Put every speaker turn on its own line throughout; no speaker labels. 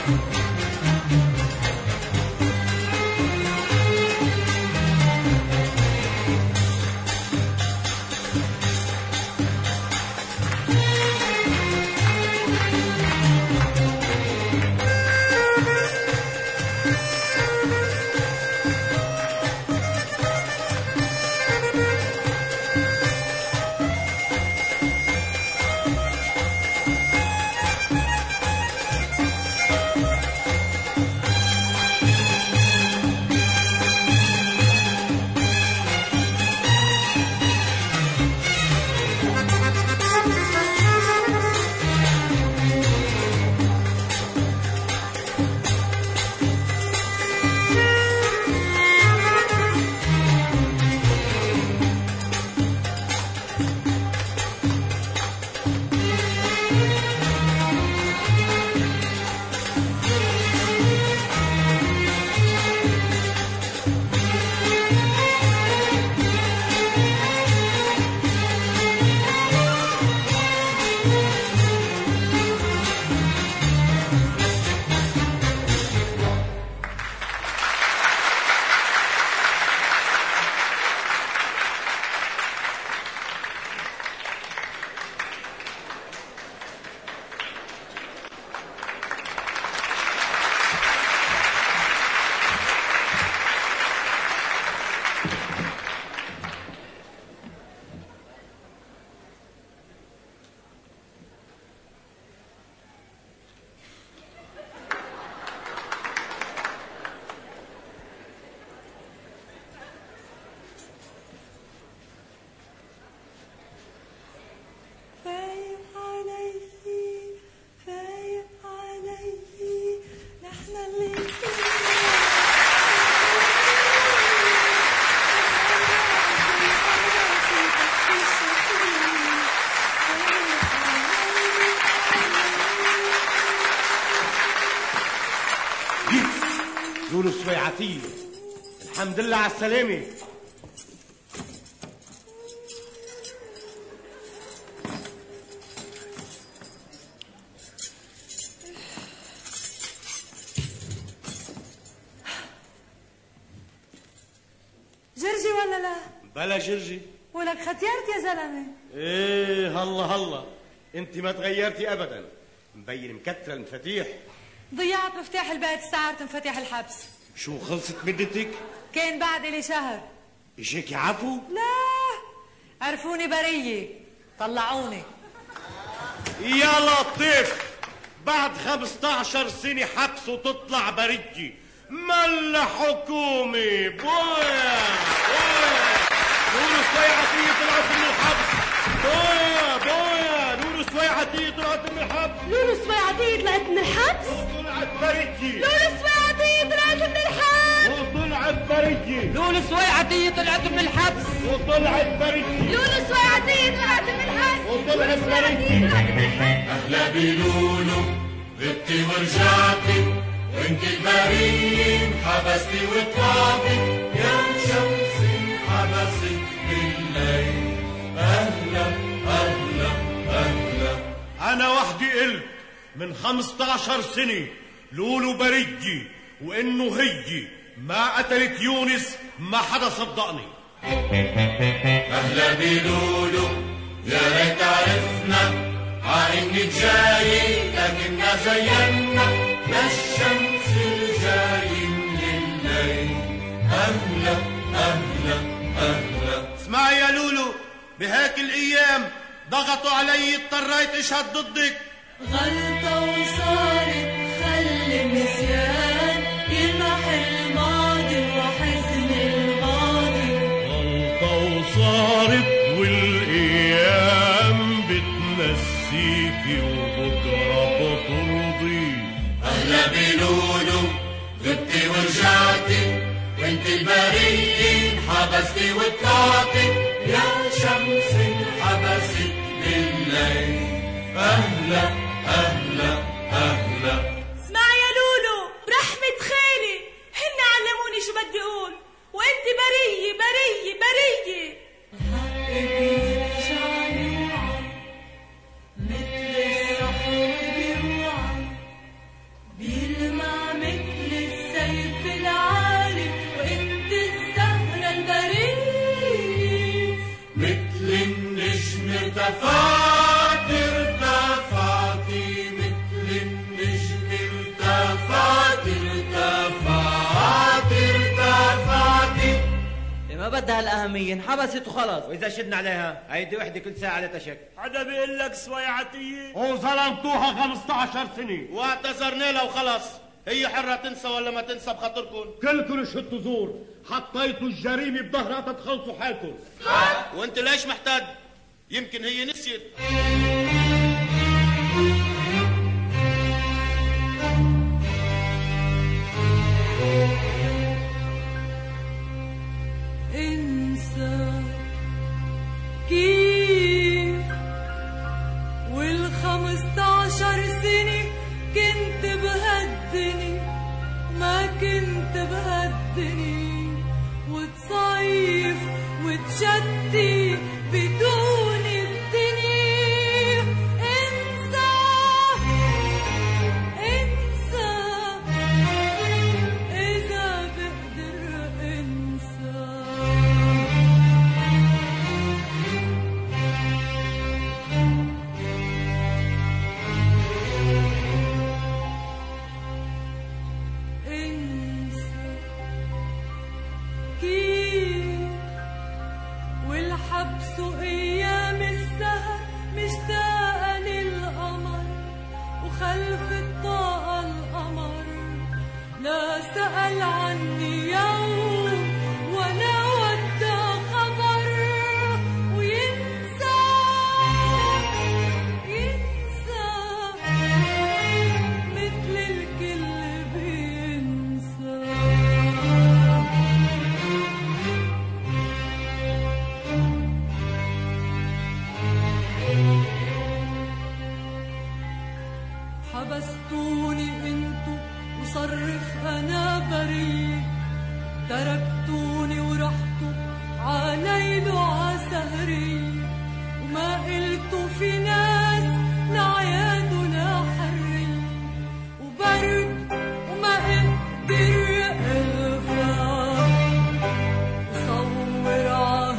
لولو سويعتية، الحمد لله على السلامة.
جرجي ولا لا؟
بلا جرجي.
ولك ختيرت يا زلمة.
ايه هلا انت ما تغيرتي ابدا، مبين مكترة المفاتيح.
ضيعت مفتاح البيت استعرت مفاتيح الحبس.
شو خلصت مدتك؟
كان بعد لي شهر.
اجاكي عفو؟
لا عرفوني برية طلعوني.
يا لطيف، بعد 15 سنة حبس وتطلع برية، ملا حكومي. بويا نور سويعتية طلعت من الحبس. بويا نور سويعتية طلعت من الحبس.
لولو سويعتية طلعت من الحبس
وطلعت برية.
لولو سويعتية طلعت من الحبس.
وطلعت برية.
لولو سويعتية طلعت من الحبس.
وطلعت برية.
لولو سويعتية طلعت من الحبس.
وطلعت برية.
أهلا بلولو، غبتي ورجعتي وانت البرية، حبستي وطلعتي يا شمس حبستك بالليل. أهلا أهلا أهلا.
أنا وحدي قلت من 15 سنة لولو برية، وإنه هي ما قتلت يونس، ما حدا صدقني.
أهلا بلولو، يا ريت عرفنا عإنك جاي، لكننا زينا للشمس الجاي من الليل. أهلا أهلا أهلا.
اسمعي يا لولو، بهاك الأيام ضغطوا علي، اضطريت أشهد ضدك.
غلطة وصارت خلي النسيان يمحي الماضي وحزن الماضي.
غلطة وصارت والأيام بتنسيكي وبكرة بترضي.
أهلا بلولو، غبتي ورجعتي وانت البرية، حبستي وطلعتي يا شمس حبست بالليل. أهلا أهلا أهلا.
اسمع يا لولو، برحمة خالي هن علموني شو بدي اقول، وانت برية برية برية. حقك يرجع يوعى مثل السحر بيوعى،
ما بدها الأهمية، انحبست وخلص. وإذا شدنا عليها هيدي وحدة كل ساعة لا تشك.
حدا بيقول لك سويعتية؟
وظلمتوها 15 سنة
واعتذرنا لها وخلص. هي حرة تنسى ولا ما تنسى بخاطركم.
كلكم شدتوا زور، حطيتوا الجريمة بظهرها تتخلصوا حالكم.
وانت ليش محتاج؟ يمكن هي نسيت.
انسى كيف وال15 سنة كنت بهالدني ما كنت بهالدني وتصيف وتشتي بدون الدنيا. انسى انسى إذا بقدر انسى. والحبس وأيام السهر مشتاقة للقمر وخلف الطاقة القمر لا سأل عني يوم ولا ودى خبر. وينسى ينسى مثل الكل بينسى. حبستوني انتو وصرخ انا بريء، تركتوني ورحتوا عالليل وعسهري وما قلتوا في ناس لعياد ولا حري وبرد وما قدر اغفى صور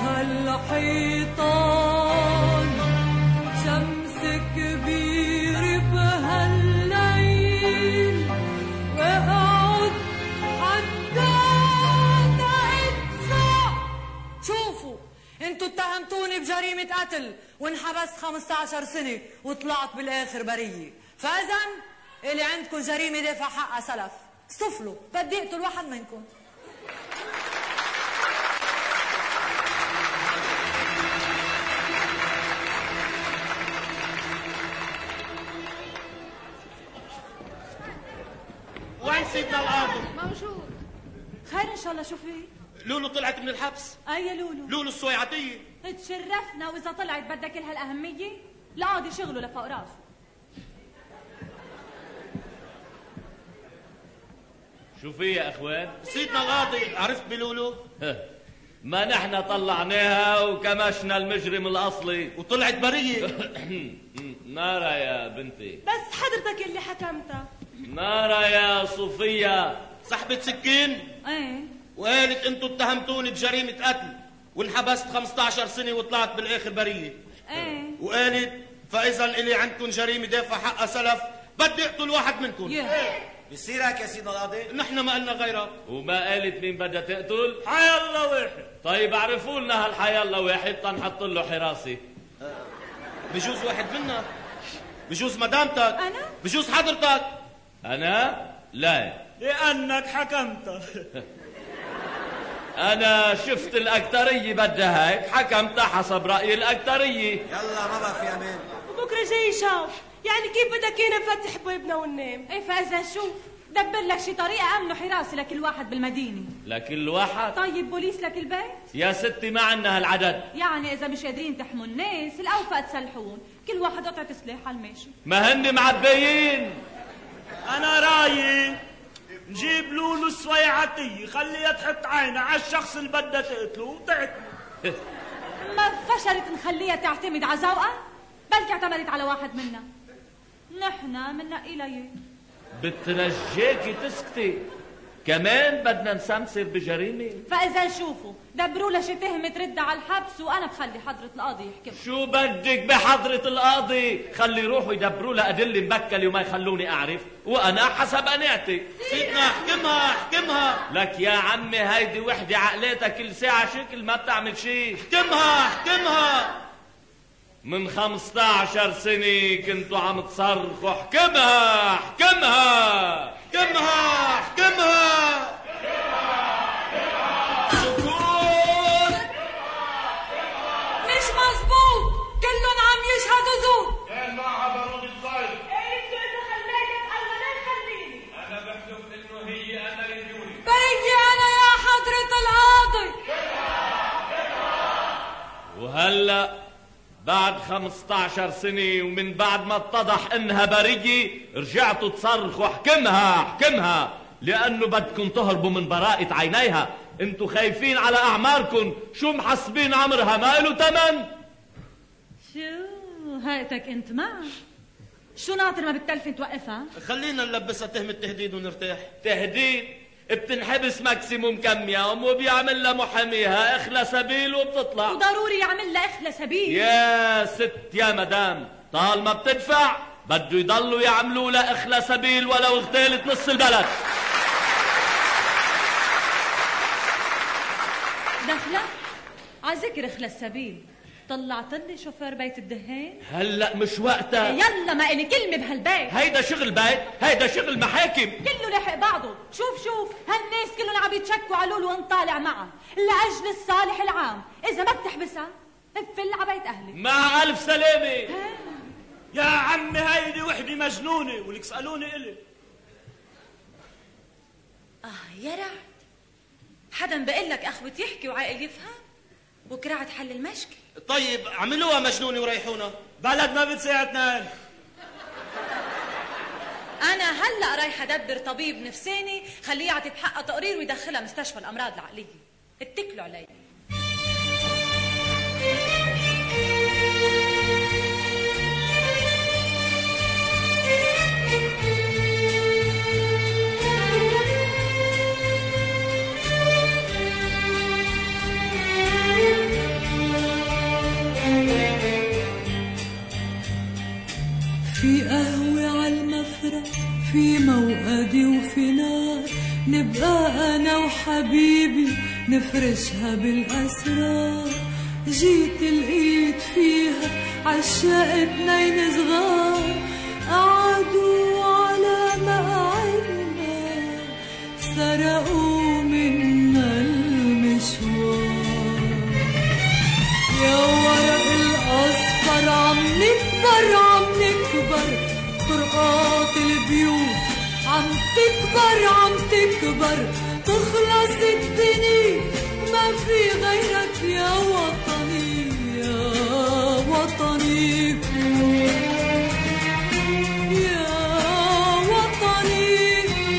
عهالحيطان شمس كبير بهالليل واقعد حتى ادفع. شوفوا انتوا اتهمتوني بجريمة قتل وانحبست 15 سنة وطلعت بالاخر برية، فاذا اللي عندكم جريمة دافع حقها سلف. استفلوا بدي اقتل واحد منكم.
وين سيدنا القاضي؟
موجود. خير ان شاء الله. شو في؟
لولو طلعت من الحبس.
اي يا لولو؟
لولو السويعتية.
تشرفنا، واذا طلعت بدك لها الاهمية؟ القاضي شغله لفوق راسه.
شو في يا اخوان؟
سيدنا القاضي عرفت بلولو؟
ما نحن طلعناها وكمشنا المجرم الاصلي
وطلعت برية.
نارا يا بنتي.
بس حضرتك اللي حكمتها.
نارا يا صوفيا.
سحبت سكين
ايه
وقالت انتوا اتهمتوني بجريمة قتل وانحبست 15 سنة وطلعت بالاخر برية.
ايه
وقالت فاذا اللي عندكم جريمة دافع حقها سلف بدي اقتل واحد منكم.
بصير هيك يا سيدنا القاضي؟
نحن ما قلنا غيرها.
وما قالت مين بدها تقتل؟
حي الله واحد.
طيب اعرفوا لنا هالحي الله واحد تنحط له حراسة.
بجوز واحد منا، بجوز مدامتك،
أنا؟
بجوز حضرتك.
انا؟ لا،
لأنك حكمت.
انا شفت الاكترية بدها هيك حكمتها حسب رأي الاكترية.
يلا ما بقى في امان.
وبكره جاي يشاف، يعني كيف بدك ايانا نفتح بوابنا وننام؟ ايه فاذا شوف دبر لك شي طريقه امنه حراسه لكل واحد بالمدينه.
لكل واحد؟
طيب بوليس لكل بيت؟
يا ستي ما عنا هالعدد.
يعني اذا مش قادرين تحموا الناس الاوفى تسلحون، كل واحد قطعه سلاح على الماشي.
ما هن معبيين.
أنا رايي نجيب لولو السويعتية خليها تحط عينها على الشخص اللي بدها تقتله وتقتله.
ما فشلت نخليها تعتمد على ذوقها؟ بلكي اعتمدت على واحد منا. نحن مننقي ليه.
بترجاكي تسكتي. كمان بدنا نسمسر بجريمة.
فإذا شوفوا دبروا لها شي تهمة ترد على الحبس وأنا بخلي حضرة القاضي يحكم.
شو بدك بحضرة القاضي؟ خلي يروحوا يدبروا لها أدلة مبكلة وما يخلوني أعرف، وأنا حسب قناعتي.
سيدنا احكمها احكمها.
لك يا عمي هيدي وحدة عقلاتها كل ساعة شكل ما بتعمل شي.
احكمها احكمها.
من 15 سنة كنتوا عم تصرخوا احكمها احكمها
احكمها احكمها.
سكوت. مش مظبوط، كلهم عم يشهدوا زور.
كان معها بارود الصيد.
انتوا اذا خليتك الله لا يخليني.
انا بحلف انه هي أتلتيونس.
بريي انا يا حضرة القاضي.
وهلأ بعد 15 سنة ومن بعد ما اتضح انها برية رجعتوا تصرخوا احكمها احكمها، لانه بدكم تهربوا من براءة عينيها. انتوا خايفين على اعماركم، شو محسبين عمرها ما له تمن؟
شو هايتك انت ما شو ناطر ما بتلفن توقفها؟
خلينا نلبسها تهمة تهديد ونرتاح.
تهديد؟ بتنحبس ماكسيموم كم يوم وبيعمل لها محاميها اخلى سبيل وبتطلع.
وضروري يعمل لها اخلى سبيل.
يا ست يا مدام، طالما بتدفع بده يضلوا يعملوا لها اخلى سبيل ولو اغتالت نص البلد.
دخلة على ذكر اخلى السبيل، طلعت لي شوفير بيت الدهان.
هلا مش وقتها.
يلا ما إلي كلمة بهالبيت.
هيدا شغل بيت، هيدا شغل محاكم.
كله لاحق بعضه. شوف هالناس كلهم عم يتشكوا على لولو ونطالع معها لأجل الصالح العام. إذا ما بتحبسها افل على بيت أهلك.
مع ألف سلامة.
يا عمي هيدي وحدة مجنونة ولك سألوني إلي.
يا رعد، حدا بقول لك أخوة يحكي وعاقل يفهم وكرعت حل المشكل.
طيب عملوها مجنونة وريحونا.
بلد ما بتساعد اثنين.
أنا هلأ رايحة أدبر طبيب نفساني خليه يعطي بحقها تقرير ويدخلها مستشفى الأمراض العقلية. اتكلوا علي.
في قهوة عالمفرق، في موقدي وفي نار، نبقى أنا وحبيبي نفرشها بالأسرار. جيت لقيت فيها عشاق اتنين صغار، قعدوا على مقعدنا سرقوا منا المشوار. يا ورق الأصفر عم نكبر عم نكبر، طرقات البيوت عم تكبر عم تكبر، تخلص الدنيا ما في غيرك يا وطني يا وطني يا وطني.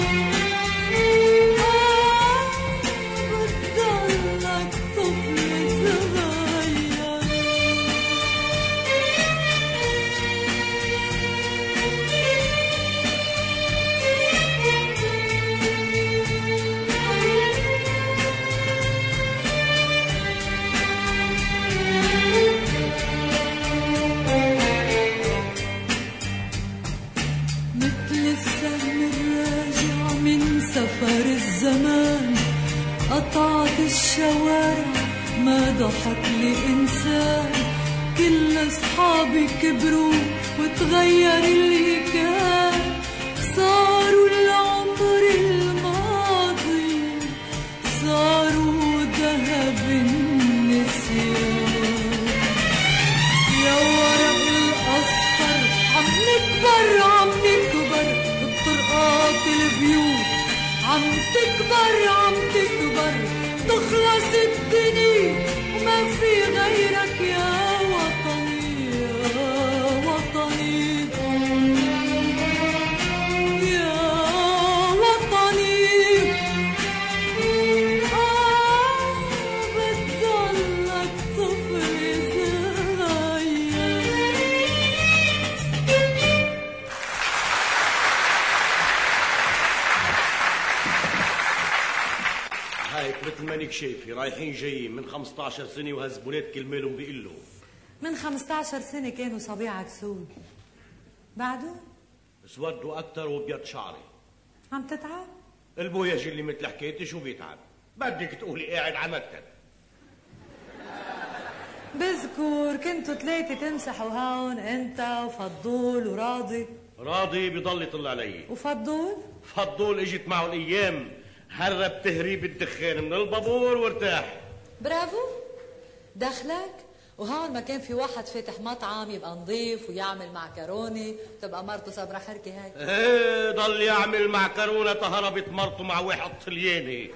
بتضلك طفل صغير. سفر الزمان قطعت الشوارع ما ضحك لي إنسان. كل أصحابي كبروا وتغير اللي كان، صاروا العمر الماضي صاروا ذهب النسيان. يا ورق الأصفر عم نكبر عم نكبر، بطرقات البيوت عم تكبر عم تكبر، تخلص الدنيا وما في غيرك يا وطني يا وطني يا وطني. بتضلك طفل صغير.
هايك مثل ما انك شايفي رايحين جايين من 15 سنة وهالزبونات كل مالهم بيقلوا.
من 15 سنة كانوا صبيعك سود، بعدهم
اسودوا أكتر وبيض شعري.
عم تتعب؟
البويج اللي مثل حكايتي شو بيتعب؟ بدك تقولي قاعد على مكتب.
بذكر كنتوا 3 تمسحوا هون، انت وفضول وراضي.
راضي بضل يطلع علي.
وفضول؟
فضول اجت معه الايام هرب تهريب الدخان من البابور وارتاح.
برافو، دخلك. وهون ما كان في واحد فاتح مطعم يبقى نظيف ويعمل معكروني وتبقى مرته صبرة حركة هيك.
ايه ضل يعمل معكرونة هربت مرته مع واحد طلياني.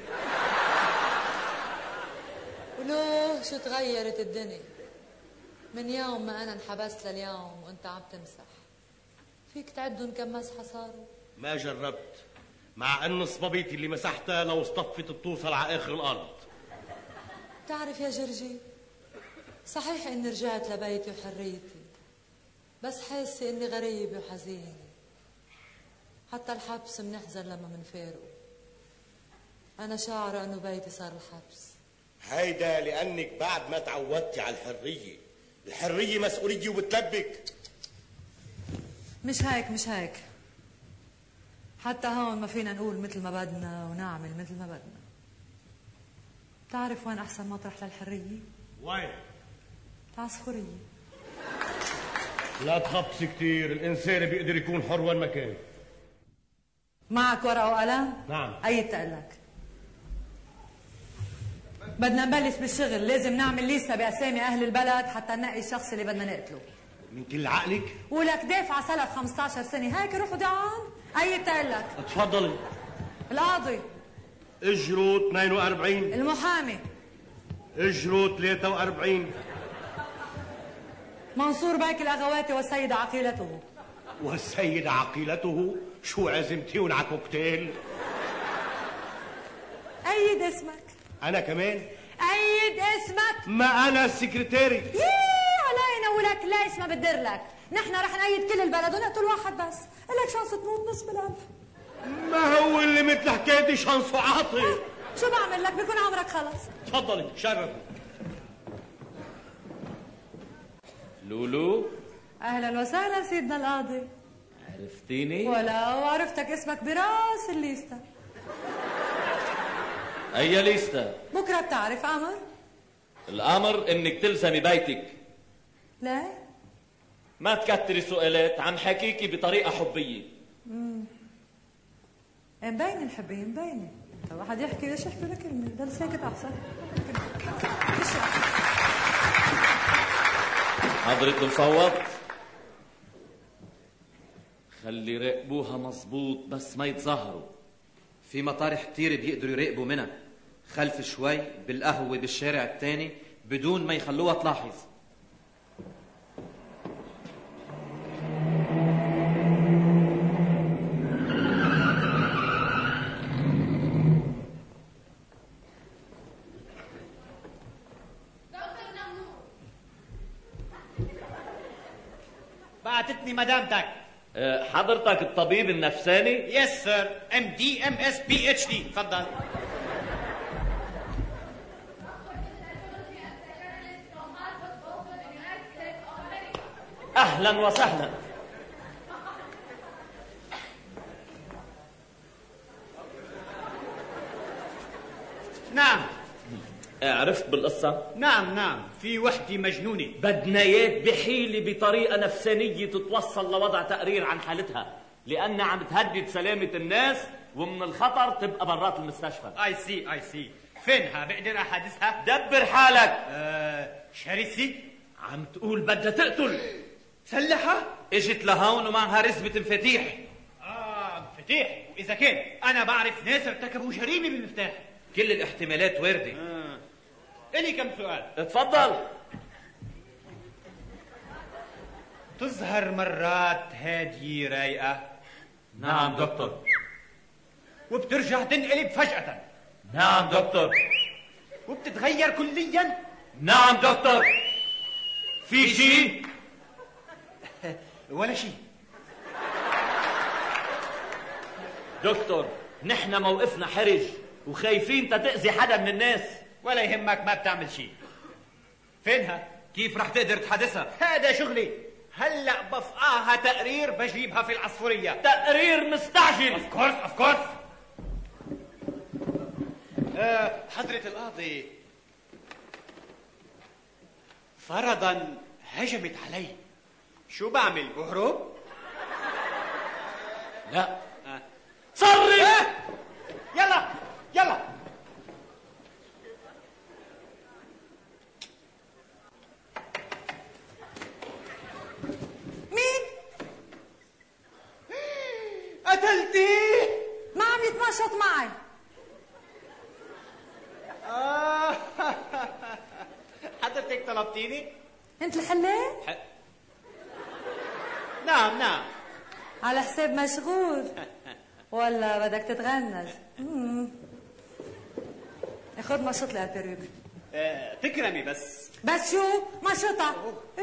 ولو شو تغيرت الدنيا من يوم ما انا انحبست لليوم وانت عم تمسح. فيك تعدهم كم مسحة صاروا؟
ما جربت، مع ان صبابيتي اللي مسحتها لو اصطفت بتوصل على اخر الارض.
تعرف يا جرجي، صحيح اني رجعت لبيتي وحريتي، بس حاسه اني غريبه وحزينه. حتى الحبس منحزن لما منفارقه. انا شاعره انه بيتي صار الحبس.
هيدا لانك بعد ما تعودتي على الحريه. الحريه مسؤوليه وبتلبك.
مش هيك حتى هون ما فينا نقول مثل ما بدنا ونعمل مثل ما بدنا. بتعرف وين احسن مطرح للحريه؟
وين؟
العصفوريه.
لا تخبصي كتير، الانسان بيقدر يكون حر وين ما كان.
معك ورقه وقلم؟
نعم.
اي تقلك. بدنا نبلش بالشغل، لازم نعمل ليسته باسامي اهل البلد حتى ننقي الشخص اللي بدنا نقتله.
من كل عقلك؟
ولك دافعه سلف 15 سنه، هيك روحوا دعان. اي تقلك؟
تفضلي.
القاضي.
اجروا 42.
المحامي.
اجروا 43.
منصور بيك الاغواتي والسيدة عقيلته.
والسيدة عقيلته؟ شو عزمتيهم على كوكتيل؟
أيد اسمك.
أنا كمان؟
أيد اسمك.
ما أنا السكرتيري.
علينا ولك لا اسمها بدرلك. نحن رح نأيد كل البلد ونقتل واحد بس. إلك شانس تموت نصف الألف.
ما هو اللي مثل حكايتي شانسه عاطي.
شو بعمل لك؟ بيكون عمرك خلص.
تفضلي شرف.
لولو.
أهلا وسهلا سيدنا القاضي.
عرفتيني؟
ولا وعرفتك اسمك براس الليستة.
أي ليستة؟
بكرة بتعرف أمر؟
الأمر إنك تلزمي بيتك.
لا؟
ما تكتري سؤالات، عم حكيكي بطريقة حبية.
مبينة الحبية مبينة. طب واحد يحكي ليش يحكي ولا كلمة؟ ضل ساكت أحسن.
حضرة مفوض، خلي يراقبوها مظبوط بس ما يتظاهروا.
في مطارح كتير بيقدروا يراقبوا منها، خلف شوي بالقهوة بالشارع التاني بدون ما يخلوها تلاحظ.
بعتتني مدامتك.
حضرتك الطبيب النفساني؟
يس سير، MD MS PhD. تفضل.
أهلا وسهلا.
نعم.
عرفت بالقصة؟
نعم، في وحدة مجنونة
بدنا اياك بحيلة بطريقة نفسانية تتوصل لوضع تقرير عن حالتها، لأنها عم تهدد سلامة الناس ومن الخطر تبقى برات المستشفى.
I see. فينها؟ بقدر أحادثها؟
دبر حالك.
شرسة؟
عم تقول بدها تقتل.
مسلحة؟
اجت لهون ومعها رزبة مفاتيح.
مفاتيح؟ وإذا كان أنا بعرف ناس ارتكبوا جريمة بالمفتاح.
كل الاحتمالات واردة.
إلي كم سؤال.
اتفضل.
تظهر مرات هادية رايقة.
نعم دكتور.
وبترجع تنقلب فجأة.
نعم دكتور.
وبتتغير كليا.
نعم دكتور. في شيء؟
ولا شيء.
دكتور، نحن موقفنا حرج وخايفين تأذي حدا من الناس.
ولا يهمك، ما بتعمل شيء. فينها؟
كيف رح تقدر تحدثها؟
هذا شغلي. هلا بفقعها تقرير بجيبها في العصفورية.
تقرير مستعجل.
اوف كورس. حضرة القاضي، فرضا هجمت علي، شو بعمل؟ بهرب؟
لا. صرف.
يلا
مين؟
قتلتيه؟
ما عم يتنشط معي.
حضرتك طلبتيني؟
انت الحلاق؟
نعم.
على حساب مشغول ولا بدك تتغنج؟ خد مشط لي هالبيروك.
تكرمي بس
شو مشطة؟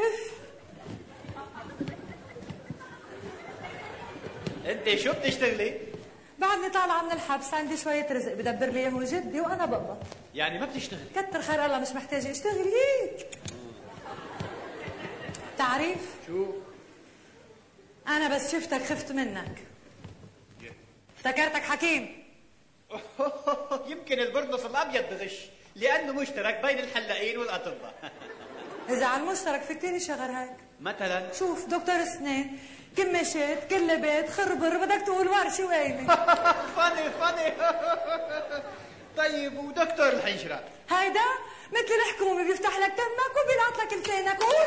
انت شو بتشتغلي؟
بعدني طالعة من الحبس، عندي شوية رزق بدبر لي اياه جدي وانا بقبض.
يعني ما بتشتغلي؟
كتر خير الله، مش محتاجة اشتغل هيك. تعريف؟
شو؟
انا بس شفتك خفت منك، افتكرتك حكيم.
يمكن البرنس الابيض بغش لانه مشترك بين الحلاقين والاطباء.
اذا على المشترك في كتير شغل هيك.
مثلا
شوف، دكتور اسنان، كماشات، كل بيت، خربر، بدك تقول ورشة وقايمة.
فاني. طيب ودكتور الحنشرة؟
هيدا مثل الحكومة، بيفتح لك تمك وبيلعط لك لسانك. قول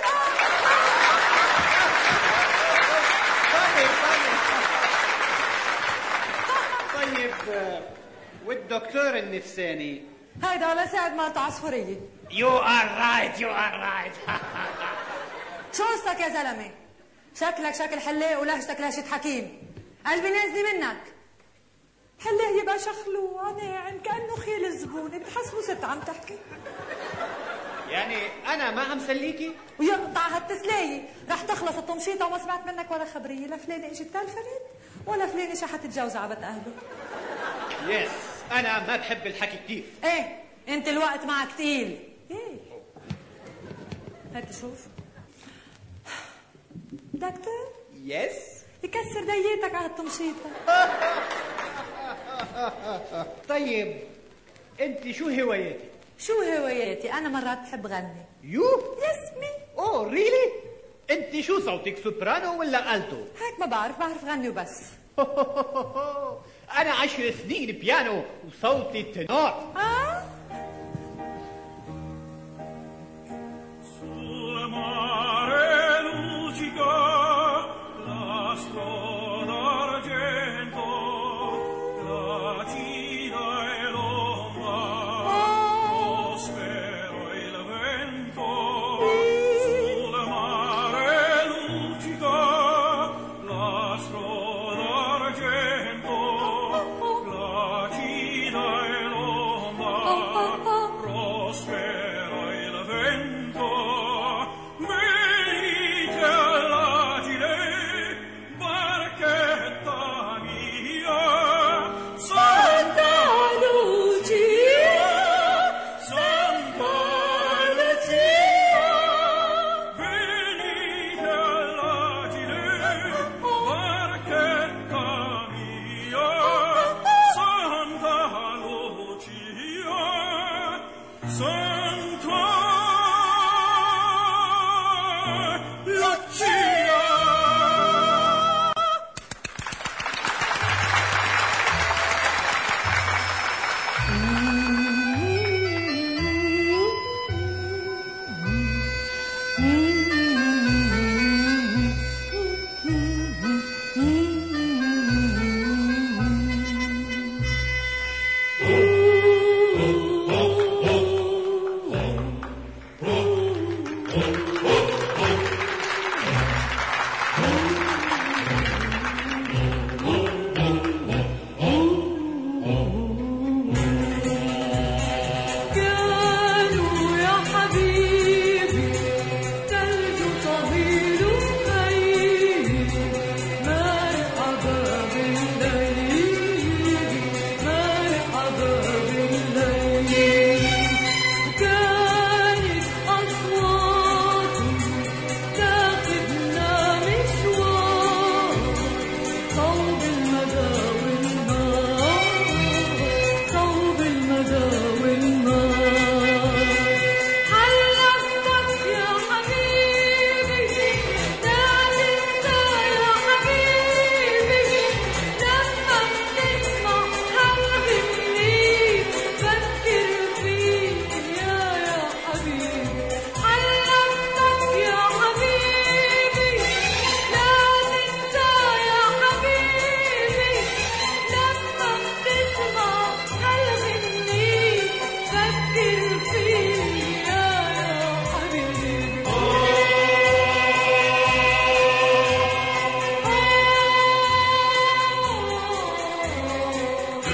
طيب والدكتور النفساني؟
هيدا ولا ساعد مالته عصفورية.
يو ار رايت.
شو قصتك يا زلمة؟ شكلك شكل حلاق ولهجتك لهجة حكيم. قلبي نازلة منك. حلاق يبقى شخلوع ناعم كأنه خيل الزبونة، بتحسبه ست عم تحكي.
يعني أنا ما عم سليكي؟
ويقطع هالتسلاية، رح تخلص التمشيطة وما سمعت منك ولا خبرية. لا فلانة اجت تلفلت ولا فلانة شحت تتجوز عبت أهله.
يس، أنا ما بحب الحكي كتير.
ايه، انت الوقت معك تقيل. ايه هات شوف دكتور.
يس،
يكسر ديتك على التمشيطة.
طيب انت شو هواياتك؟
شو هواياتي؟ انا مرات بحب غني.
يو
يسمي.
اوه ريلي؟ انت شو صوتك، سوبرانو ولا التو؟
هيك ما بعرف غني وبس.
انا 10 سنين بيانو وصوتي تنور.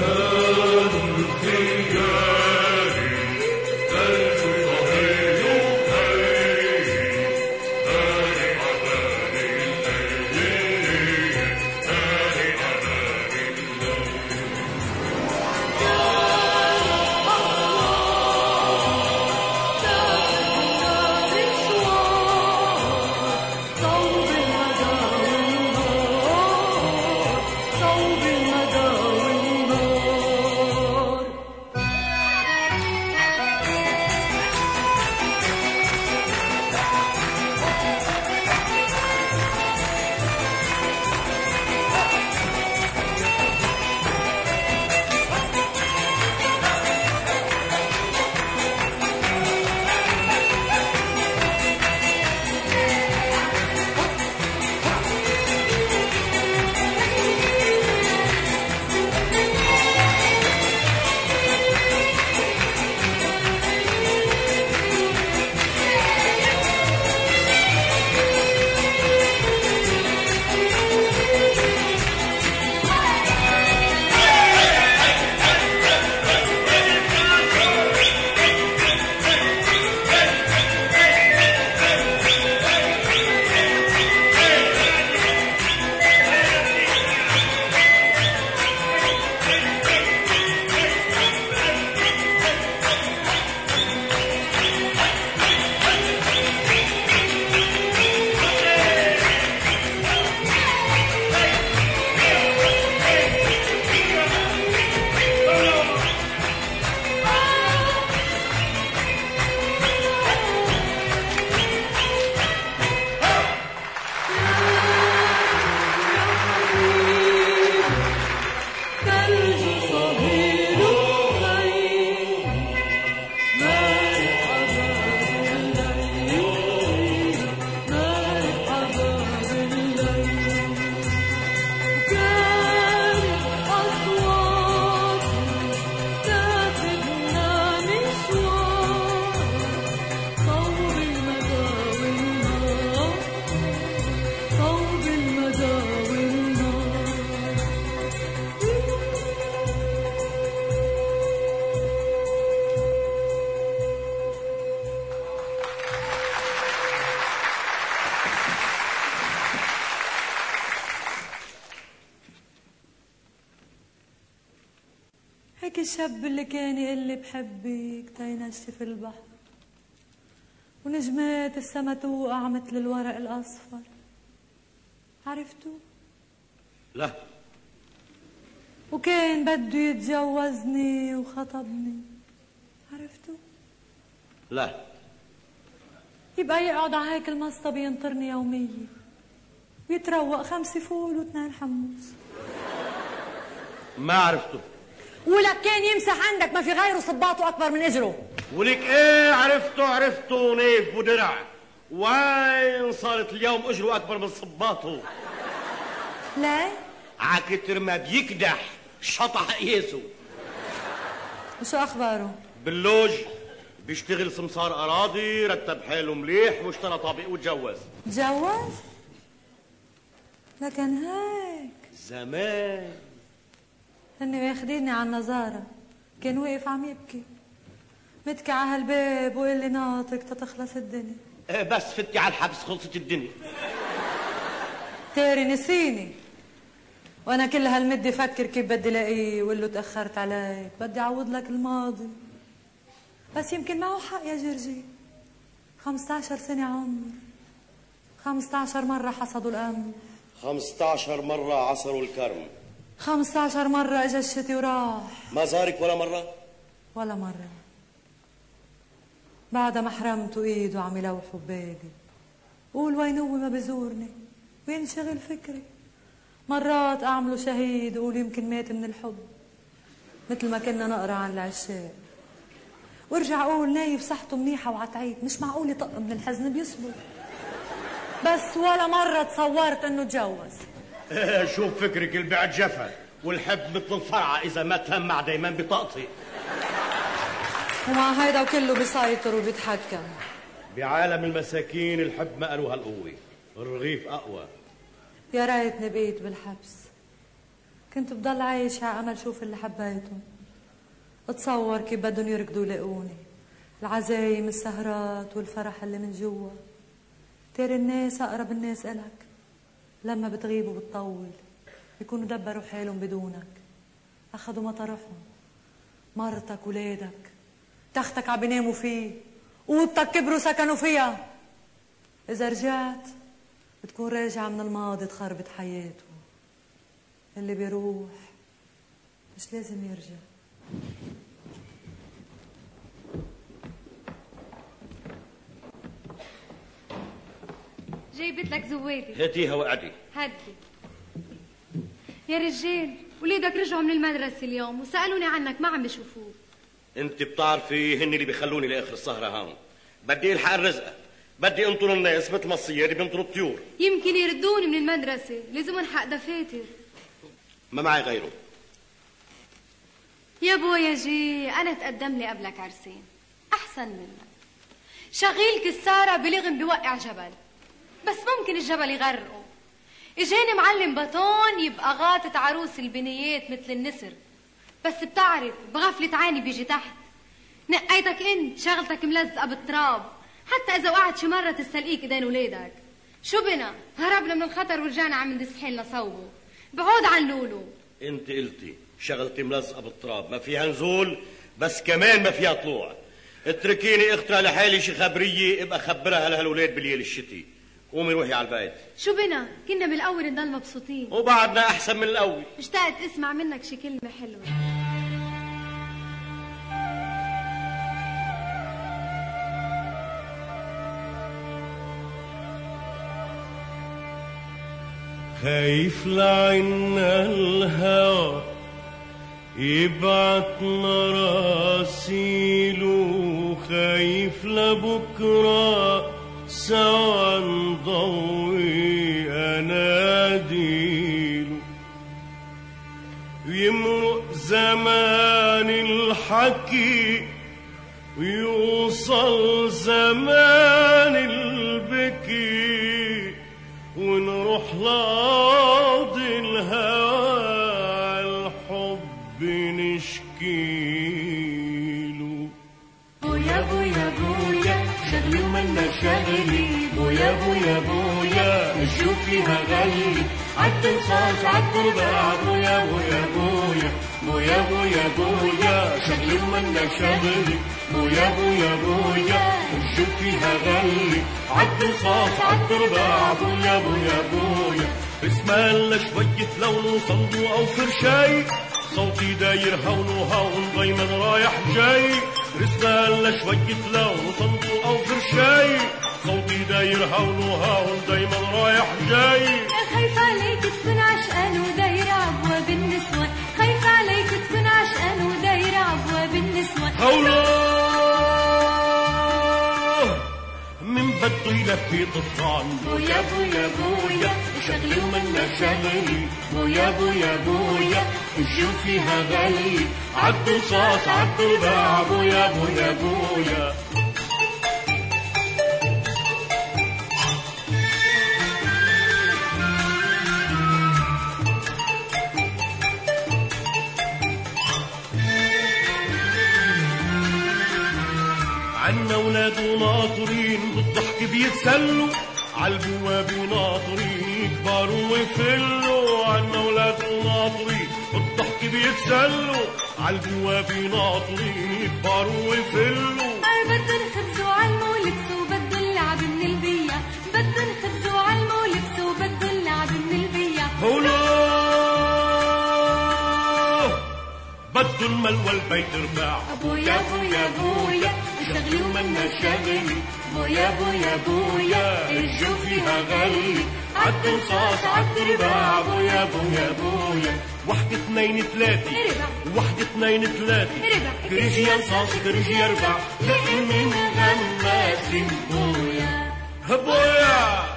هيك الشاب اللي كان يقلي بحبك تينشف البحر ونجمات السما توقع مثل الورق الأصفر، عرفتوا؟
لا.
وكان بده يتجوزني وخطبني، عرفتوا؟
لا.
يبقى يقعد على هيك المصطبة ينطرني يوميا ويتروق 5 فول و2 حمص.
ما عرفته.
ولك كان يمسح عندك ما في غيره صباطه أكبر من إجره.
ولك ايه عرفته نيف ودرع. وين صارت اليوم اجره اكبر من صباطه؟
لا
عكتر ما بيكدح شطح قياسه.
وشو اخباره؟
باللوج بيشتغل سمسار اراضي، رتب حاله مليح واشترى طابق وتجوز.
تجوز؟ لكن هيك
زمان
هن واخديني على النظارة، كان واقف عم يبكي متكي على هالباب وقال لي ناطق تتخلص الدنيا.
بس فتي على الحبس خلصت الدنيا.
تاري نسيني وانا كل هالمدة فكر كيف بدي لاقيه وقول له تأخرت عليك، بدي اعوض لك الماضي. بس يمكن معه حق يا جرجي، 15 سنة عمر، 15 مرة حصدوا القمح،
15 مرة عصروا الكرم،
15 مرة اجا الشتي وراح.
ما زارك ولا مرة؟
ولا مرة. بعد ما حرمته ايده عم يلوحوا ببالي، قول وين هو ما بزورني وينشغل فكري. مرات اعمله شهيد وقول يمكن مات من الحب مثل ما كنا نقرا عن العشاق، وارجع اقول نايف صحته منيحه وعتعيد، مش معقول يطق من الحزن بيصبر. بس ولا مره تصورت انه تجوز.
شوف فكرك البعد جفا، والحب مثل الفرعه اذا ما تلمع دايما بطاقتي.
ومع هيدا وكله بيسيطر وبيتحكم.
بعالم المساكين الحب ما قالوا هالقوه، الرغيف اقوى.
يا ريتني بقيت بالحبس، كنت بضل عايش على امل شوف اللي حبيتهم. اتصور كيف بدهم يركضوا يلاقوني، العزايم السهرات والفرح اللي من جوا. ترى الناس اقرب الناس الك، لما بتغيب وبتطول يكونوا دبروا حالهم بدونك، اخذوا مطرحهم، مرتك ولادك، تختك عم بيناموا فيه، اوضتك كبروا سكنوا فيها. اذا رجعت بتكون راجعه من الماضي تخربط حياته. اللي بيروح مش لازم يرجع.
جايبت لك زوالي.
هاتيها وقعدي.
هدي يا رجال، وليدك رجعوا من المدرسة اليوم وسألوني عنك، ما عم بشوفوك.
انت بتعرفي هن اللي بيخلوني لاخر السهرة هون. بدي الحق الرزقة، بدي انطر الناس مثل ما الصيادة بينطروا الطيور.
يمكن يردوني من المدرسة، لازم انحق دفاتر.
ما معي غيره.
يا بويا جي، انا تقدم لي قبلك عرسين احسن منك. شغيل كسارة بلغم بوقع جبل، بس ممكن الجبل يغرقه. اجاني معلم بطون يبقى غاطة عروس البنيات مثل النسر، بس بتعرف بغفلة عيني بيجي تحت. نقيتك انت شغلتك ملزقة بالتراب، حتى اذا وقعت شي مرة تستلقيك ايدين ولادك. شو بنا هربنا من الخطر ورجعنا عم ندس حيلنا صوبه. بعود عن لولو.
انت قلتي شغلتي ملزقة بالتراب، ما فيها نزول بس كمان ما فيها طلوع. اتركيني اخترع لحالي شي خبرية ابقى خبرها لهالولاد بالليل الشتي. قومي روحي على البيت.
شو بنا كنا بالاول نضل مبسوطين
وبعدنا احسن من الاول.
اشتقت اسمع منك شي كلمة حلوة.
خايف لعنا الهوى يبعتنا راسيله، خايف لبكرة سوا نضوي أناديله. يمرق زمان الحكي ويوصل زمان البكي، ونروح لاضي الهوى الحب نشكيله.
بويا بويا بويا شغلي ومنا شغلي، بويا بويا بويا نشوف فيها غلي، عالتنصاص عالترباع. بويا بويا بويا بويا بويا بويا شغلي ومنا شغلي، بويا بويا بويا نشوف فيها غلي، عالتنصاص عالترباع. بويا بويا بويا
بسمالنا شوية لون وصندوق أو فرشاي، صوتي داير هون وهون دايما رايح جاي. رسالنا شوية لون وصندوق أو فرشاي، صوتي داير هون وهون دايما رايح جاي.
خايف عليك تكون عشقان وداير عبوة بالنسوة، خايف عليك تكون عشقان وداير عبوة بالنسوة.
من بده يلفي طفران.
بويا بويا بويا شغلي ومنا شغلي، بويا بويا بويا نشوف فيها غلي، عالتنصاص عالترباع. بويا بويا بويا
عنا ولاد وناطرين بالضحك بيتسلوا، عالبواب ناطرين يكبروا ويفلوا. عنا ولاد وناطرين بالضحك بيتسلوا، عالبواب ناطرين يكبروا ويفلوا.
بدن خبز وعالمولكس وبدو اللعب من البيا، بدن خبز وعالمولكس وبدو اللعب من البيا.
بدو المل والبيت رباع.
بويا بويا بويا شغلي ومنا شغلي، بويا بويا بويا الجو فيها غلي، عالتنصاص عالترباع. بويا بويا بويا
واحد اثنين ثلاثة، واحد اثنين ثلاثة، كريجي يا نصاص كريجي يا رباع.
لأني مغمس بويا
بويا.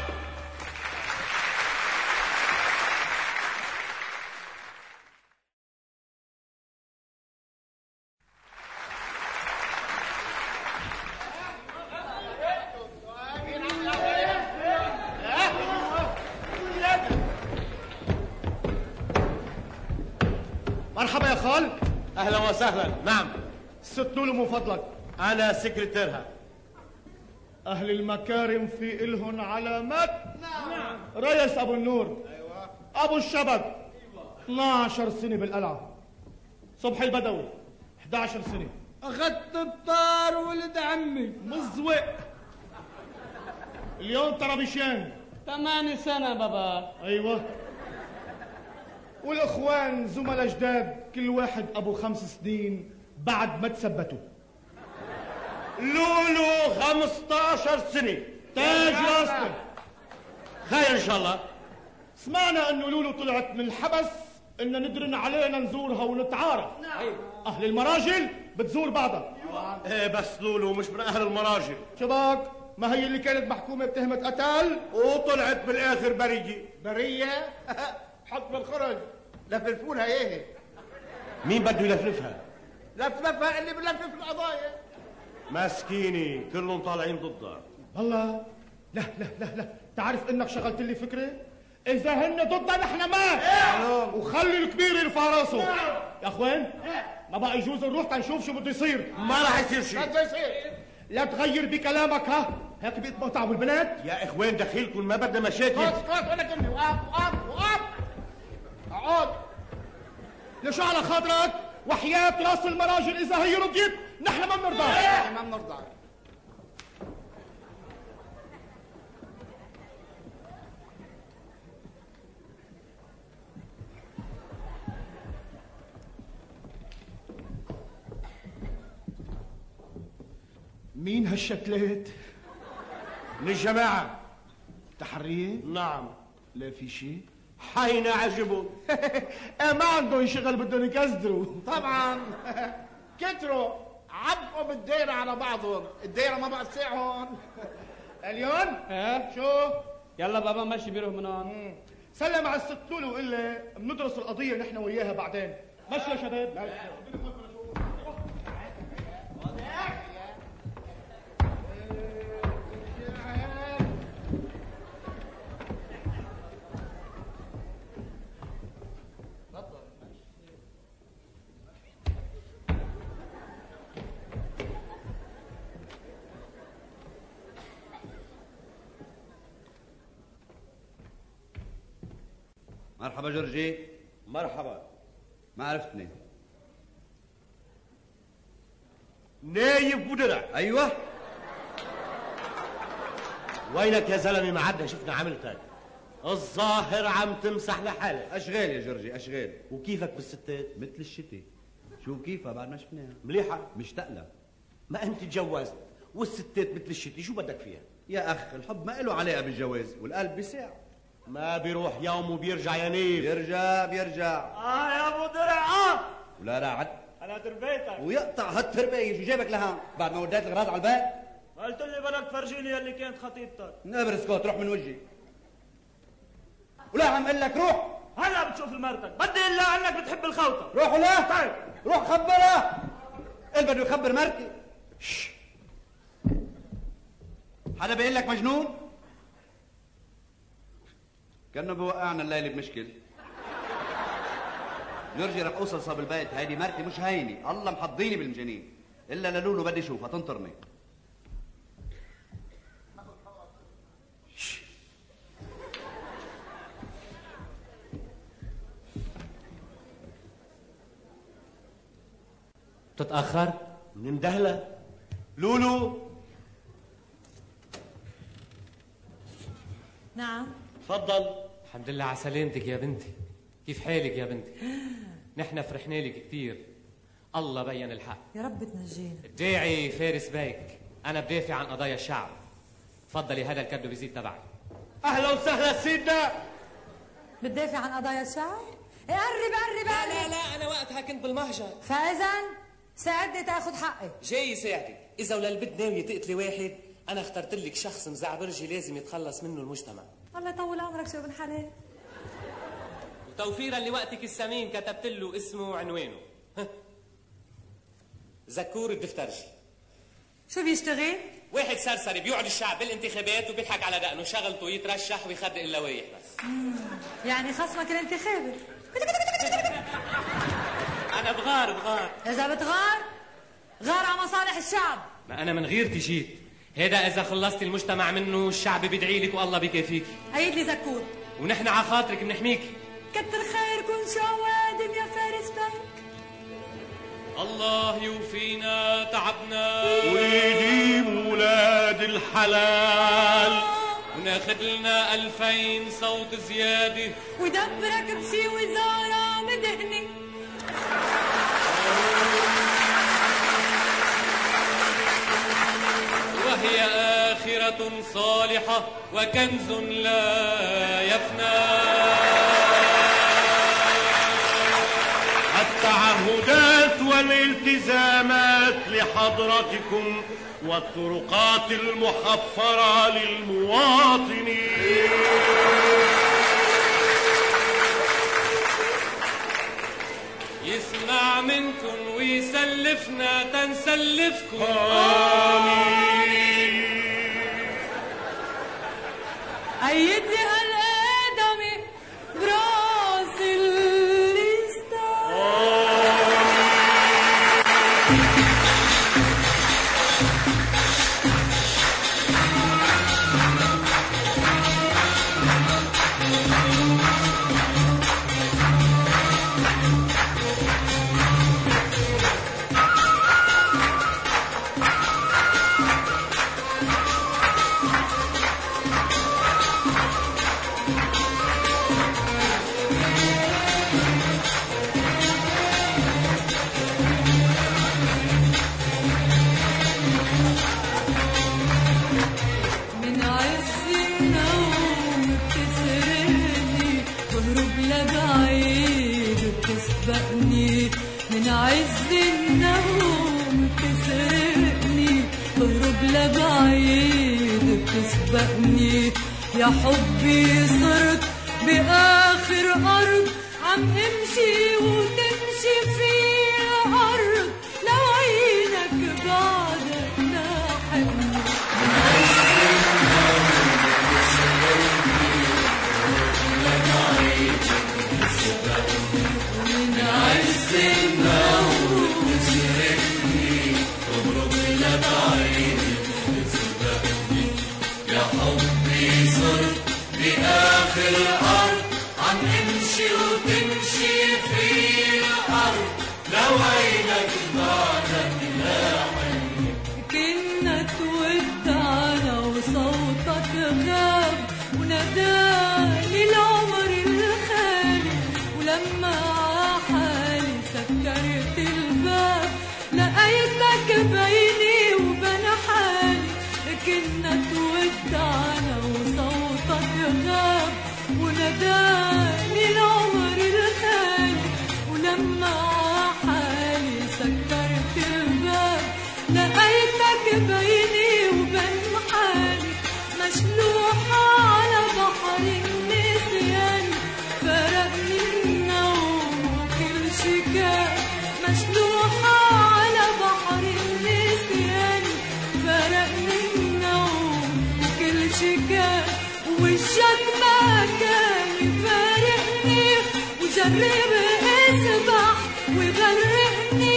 خال.
اهلا وسهلا. نعم.
ست لولو من فضلك.
انا سكرتيرها.
اهل المكارم في الهن علامات. نعم. ريس ابو النور. ايوه. ابو الشبك. 12 سنه بالقلعه. صبحي البدوي 11 سنه.
اخذت الطار ولد عمي.
مزوق. اليوم طرابيشان
8 سنة بابا.
ايوه. والاخوان زملاء جداد كل واحد ابو 5 سنين بعد ما تثبتوا.
لولو 15 سنة.
تاج راسك.
خير ان شاء الله.
سمعنا انه لولو طلعت من الحبس، ان ندرن علينا نزورها ونتعارف.
نعم.
اهل المراجل بتزور بعضها.
ايه بس لولو مش من اهل المراجل.
شباك، ما هي اللي كانت محكومة بتهمة قتل
وطلعت بالاخر برية.
برية؟ حط بالخرج. لفلفولها ايه؟
مين بده يلفلفها؟
لفلفها اللي بلفلف القضايا.
مسكينة كلهم طالعين ضدها.
والله لا لا لا لا، تعرف انك شغلت لي فكرة؟ اذا هن ضدنا نحن ما وخلي الكبير يرفع راسه. يا اخوان ما بقى يجوز نروح تنشوف شو بده يصير.
ما راح يصير شيء.
لا بده يصير. لا تغير بكلامك، ها هيك بيتمتعوا بالبنات.
يا اخوان دخيلكم ما بدنا مشاكل.
اسكت ولا كلمة. وقف اقعد. لشو على خاطرك؟ وحياة راس المراجل اذا هي رضيت نحن ما بنرضى. ما بنرضى. مين هالشكلات؟
من الجماعة.
تحرية؟
نعم.
لا في شيء؟
حين عجبوا.
ما عندهم شغل بدهم يكسدروا. طبعا كتروا عبقوا بالدايرة على بعضهم. الدايرة ما بقى تساعهم. اليون شو؟
يلا بابا مشي بيروح من هون.
سلم على الست لولو وقول لها بندرس القضية نحن وياها بعدين. مشي يا شباب.
مرحبا جورجي.
مرحبا.
ما عرفتني.
نايف ودرع.
ايوه.
وينك يا زلمه؟ ما عدنا شفنا عملتك. الظاهر عم تمسح لحالك.
اشغال يا جورجي اشغال.
وكيفك بالستات؟
مثل الشتي. شو كيفها بعد ما شفناها؟
مليحه.
مشتاق لها.
ما انت تجوزت والستات مثل الشتي، شو بدك فيها؟
يا اخ الحب ما له علاقه بالجواز، والقلب بيساع.
ما بيروح يوم وبيرجع يا نيف.
بيرجع.
يا ابو درع.
ولا رعد.
على تربيتك.
ويقطع هالتربيه شو جابك لهان بعد ما وديت الغراض على البيت؟
قلت لي بدك تفرجيني اللي كانت خطيبتك.
نبر اسكت روح من وجهي. ولا عم اقول لك روح.
هلا بتشوف مرتك. بدي الا عنك بتحب الخوطه.
روح ولا
طيب
روح خبرها. اللي بده يخبر مرتي. حدا بيقول لك مجنون؟ كانه بوقعنا الليله بمشكل. نرجي رح اوصل صاب البيت. هيدي مرتي مش هيني، الله محضيني بالمجانين. الا لولو بدي اشوفها تنطرني.
تتأخر؟
نندهلها. لولو.
نعم.
تفضل.
الحمد لله على سلامتك يا بنتي. كيف حالك يا بنتي؟ نحن فرحنا لك كثير. الله بين الحق.
يا رب تنجينا.
الداعي فارس بيك، أنا بدافع عن قضايا الشعب. تفضلي هذا الكادو فيزيت تبعي.
أهلا وسهلا سيدنا.
بتدافع عن قضايا الشعب؟ قرب
لا أنا وقتها كنت بالمهجر.
فإذا ساعدني تاخذ حقي.
جاي ساعدك. إذا وللبنت ناوية تقتلي واحد، أنا اخترت لك شخص مزعبرجي لازم يتخلص منه المجتمع.
الله يطول عمرك شو ابن حلال.
وتوفيرا لوقتك الثمين كتبت له اسمه وعنوانه. زكور الدفترجي.
شو بيشتغل؟
واحد سرسري بيقعد الشعب بالانتخابات وبيضحك على دقنه، شغلته يترشح ويخدق اللوايح بس.
يعني خصمك الانتخابي.
أنا بغار.
إذا بتغار غار على مصالح الشعب.
ما أنا من غيرتي جيت. هيدا إذا خلصت المجتمع منه الشعب بيدعي لك والله بكيفيك.
هيد لي زكوت.
ونحن على خاطرك بنحميك.
كتر خيركم شو وادم يا فارس بنك.
الله يوفينا تعبنا
ويديم ولاد الحلال
وناخد لنا 2000 صوت زيادة
ودبرك بشي وزارة مدهنة.
وهي آخرة صالحة وكنز لا يفنى.
التعهدات والالتزامات لحضرتكم والطرقات المحفرة للمواطنين.
يسمع منكم ويسلفنا تنسلفكم.
آمين.
أيد لي هالآدمي براس الليستا. من عز النوم تسرقني تهرب لبعيد بتسبقني. يا حبي صرت بآخر أرض عم امشي وتمشي في الأرض لو عينك بعدك لاحقني. من عز النوم تسرقني لبعيد بتسبقني. من عز النوم تسرقني تهرب لبعيد بتسبقني. يا حبي صرت بآخر الأرض عم امشي وتمشي في الأرض لو عينك بعدك لاحقني. كنا تودعنا وصوتك غاب وناداني العمر الخالي. ولما عحالي سكرت الباب لقيتك بيني وبين حالي. كنا تودعنا وصوتك غاب وناداني العمر الخالي. ولما عحالي سكرت الباب لقيتك بيني وبين حالي. مشلوحة على بحر النسيان فرقني النوم وكل شي كان. مشلوحة على بحر النسيان فرقني النوم وكل شي كان. وجهك ما كان يفارقني وجرب اسبح وغرقني.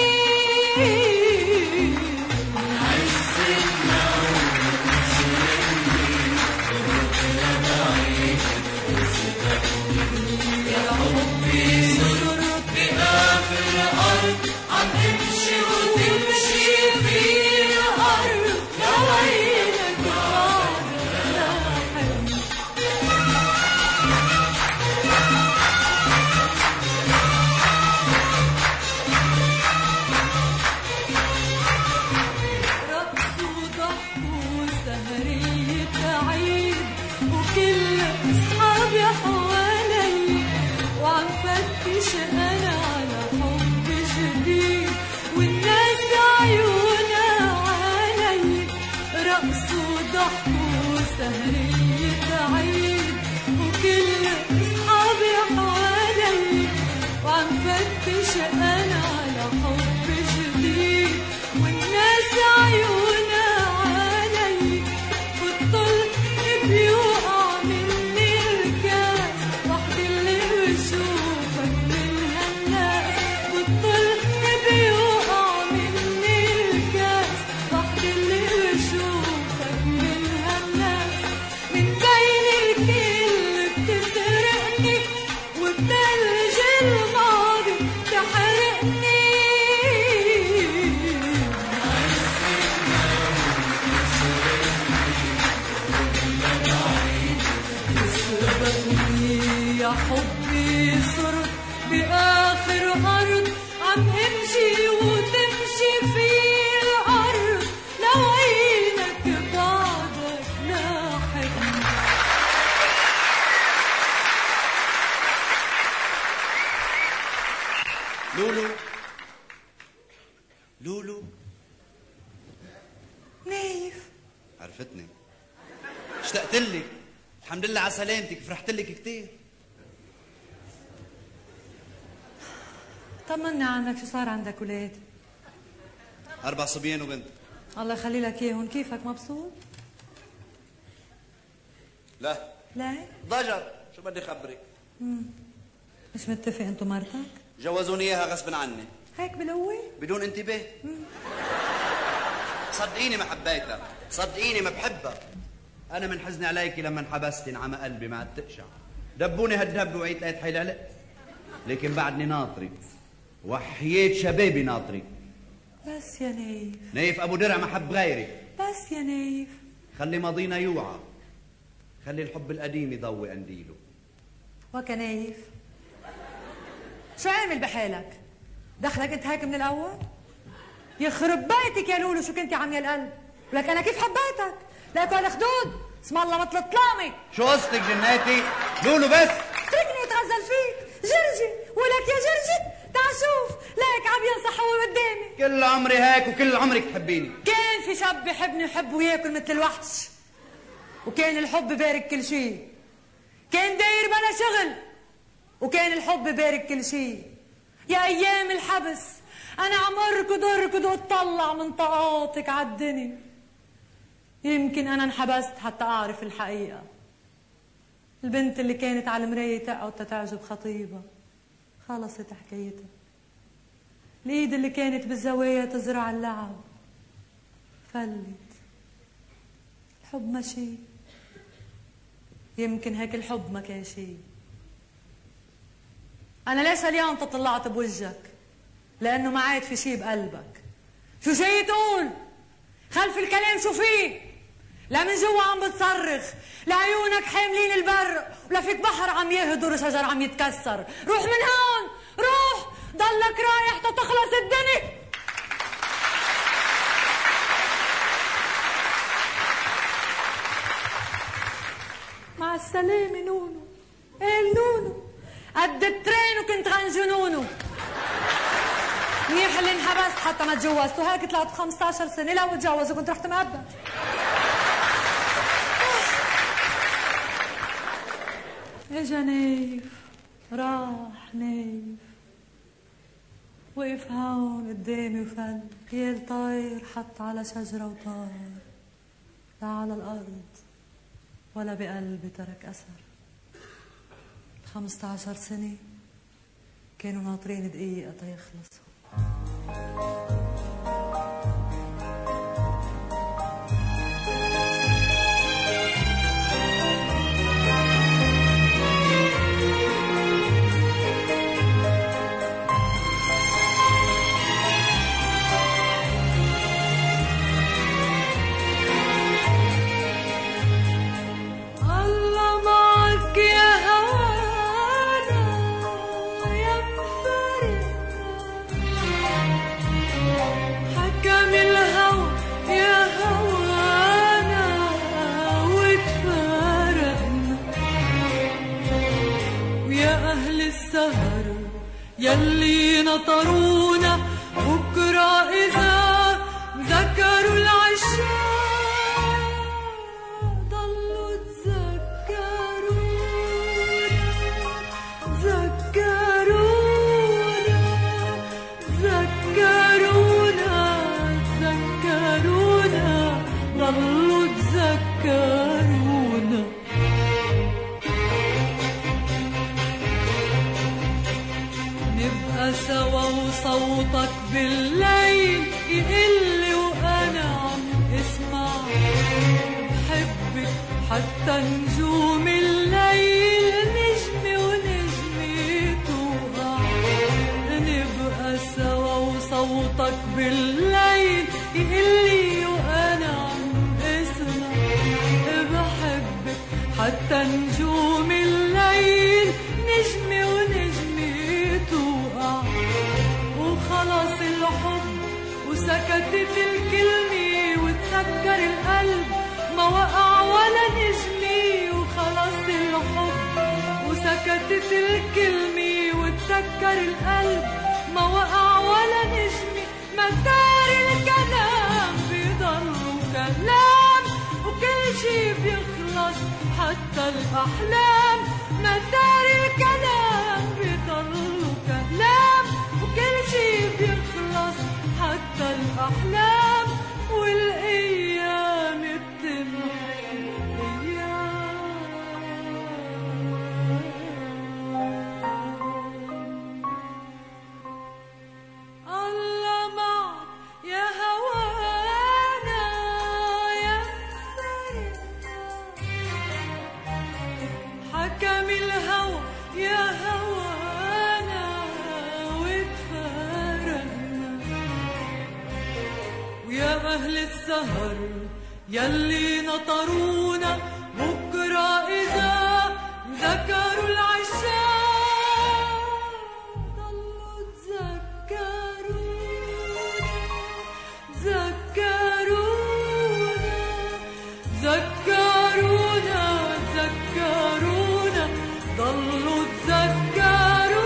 من عز النوم تسرقني تهرب لبعيد بتسبقني. يا حبي صرت بآخر الأرض عم امشي وتمشي في الأرض لو عينك بعدك لاحقني. رقص وضحك وسهرية عيد وكل أصحابي حوالي. وعم فتش أنا على حب جديد والناس عيونها علي. رقص وضحك وسهرية عيد وكل أصحابي حوالي. وعم فتش أنا على حب جديد والناس عيونها علي. بطلت بيوقع مني الكاس وحدي اللي بشوفك من هالناس. بطلت
لولو
نايف.
عرفتني، اشتقت لك. الحمد لله على سلامتك، فرحت لك كثير.
طمني عنك، شو صار عندك ولاد؟
4 صبيان وبنت.
الله يخلي لك اياهم. كيفك مبسوط؟
لا ضجر، شو بدي خبرك؟
مش متفق انت ومرتك؟
جوزوني اياها غصب عني.
هيك بالقوة؟
بدون انتباه. صدقيني ما حبيتها، صدقيني ما بحبها. انا من حزني عليكي لما انحبستي انعمى قلبي ما عاد تقشع. دبوني هالدب وعيت لقيت حيلي علق، لكن بعدني ناطري وحياة شبابي ناطري.
بس يا نايف.
نايف ابو درع ما حب غيرك.
بس يا نايف.
خلي ماضينا يوعى، خلي الحب القديم يضوي قنديله.
وكنايف شو عامل بحالك؟ دخلك انت هيك من الاول؟ يخرب بيتك يا لولو، شو كنتي عاميه القلب؟ ولك انا كيف حبيتك؟ لك ولا خدود اسم الله مثل الطلامه.
شو قصتك جناتي؟ لولو بس
اتركني اتغزل فيك. جرجي ولك يا جرجي تعال شوف، ليك عم ينصح هو قدامي.
كل عمري هيك وكل عمرك تحبيني.
كان في شاب بحبني ويحب وياكل مثل الوحش، وكان الحب بارك كل شيء. كان داير بلا شغل، وكان الحب بارك كل شيء. يا ايام الحبس انا عم اركض واطلع من طاقاتك عالدنيا. يمكن انا انحبست حتى اعرف الحقيقه. البنت اللي كانت على المرايه تقعد تتعجب خطيبها خلصت حكايتها. الايد اللي كانت بالزوايا تزرع اللعب فلت. الحب ماشي، يمكن هيك الحب ما كان شيء. أنا ليش اليوم تطلعت بوجهك؟ لأنه ما عاد في شيء بقلبك. شو جاي تقول؟ خلف الكلام شو فيه؟ لا من جوا عم بتصرخ، لعيونك حاملين البر، ولا فيك بحر عم يهدر شجر عم يتكسر. روح من هون، روح، ضلك رايح تتخلص الدنيا. مع السلامة نونو. ايه نونو قد الترين وكنت غنجنونو. منيح اللي انحبست حتى ما تجوزت، وهيك طلعت 15 سنة. لو اتجوز وكنت رحت مقبل. اجا نايف، راح نايف، وقف هون قدامي وفل. يا طاير حط على شجرة وطار، لا على الأرض ولا بقلبي ترك أثر. 15 سنة كانوا ناطرين دقيقة تيخلصوا. يلي نطرونا بكرة إذا ذكروا العشاء ضلوا تذكرونا ضلوا تذكرونا. نبقى سوا وصوتك بالليل يقل وأنا عم اسمع. بحبك حتى نجوم الليل نجمي ونجمي توقع. نبقى سوا وصوتك بالليل يقل وأنا عم اسمع. بحبك حتى نجوم الليل نجمي ونجمي توقع. وخلص الحب وسكتت الكلمة وتسكر القلب ما وقع ولا نجمي. وخلص الحب وسكتت الكلمة وتسكر القلب ما وقع ولا نجمي. متى حتى الأحلام مدار الكلام بيضلوا كلام وكل شي بيخلص حتى الأحلام والأيام بتمحي الله معك يا هوانا يا فرقنا حكم الهوى يا هوانا وتفارقنا ويا أهل السهر يلي نطرونا بكرة إذا ذكروا العشاق ضلوا تذكرونا ضلوا تذكرونا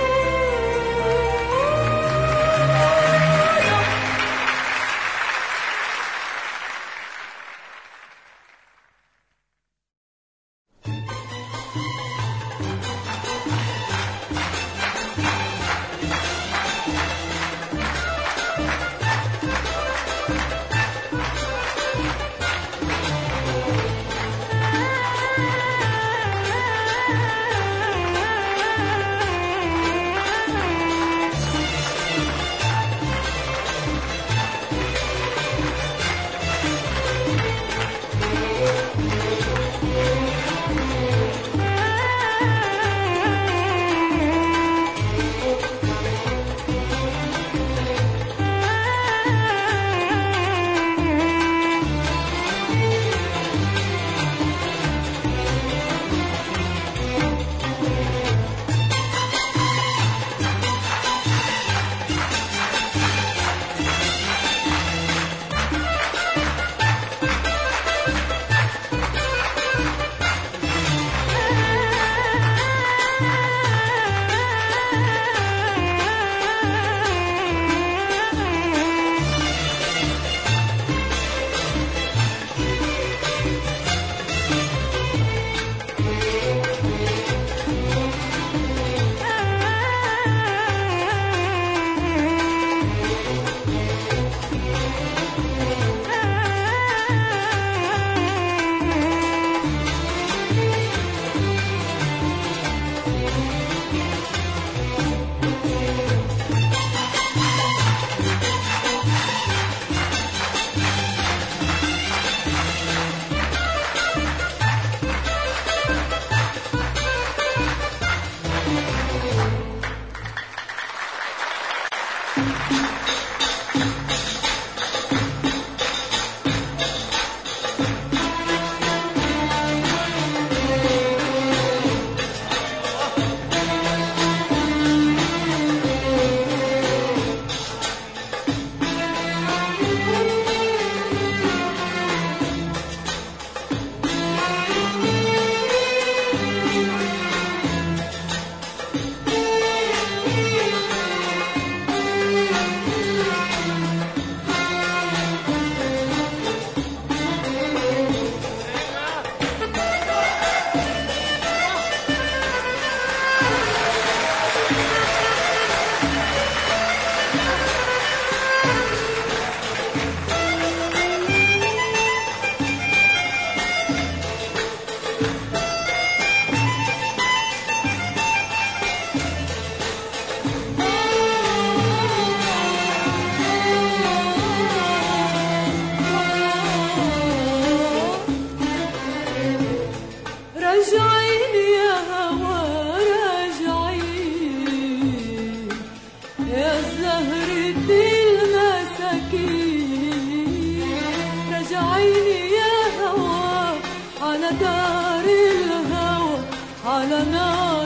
دار الهوى على نار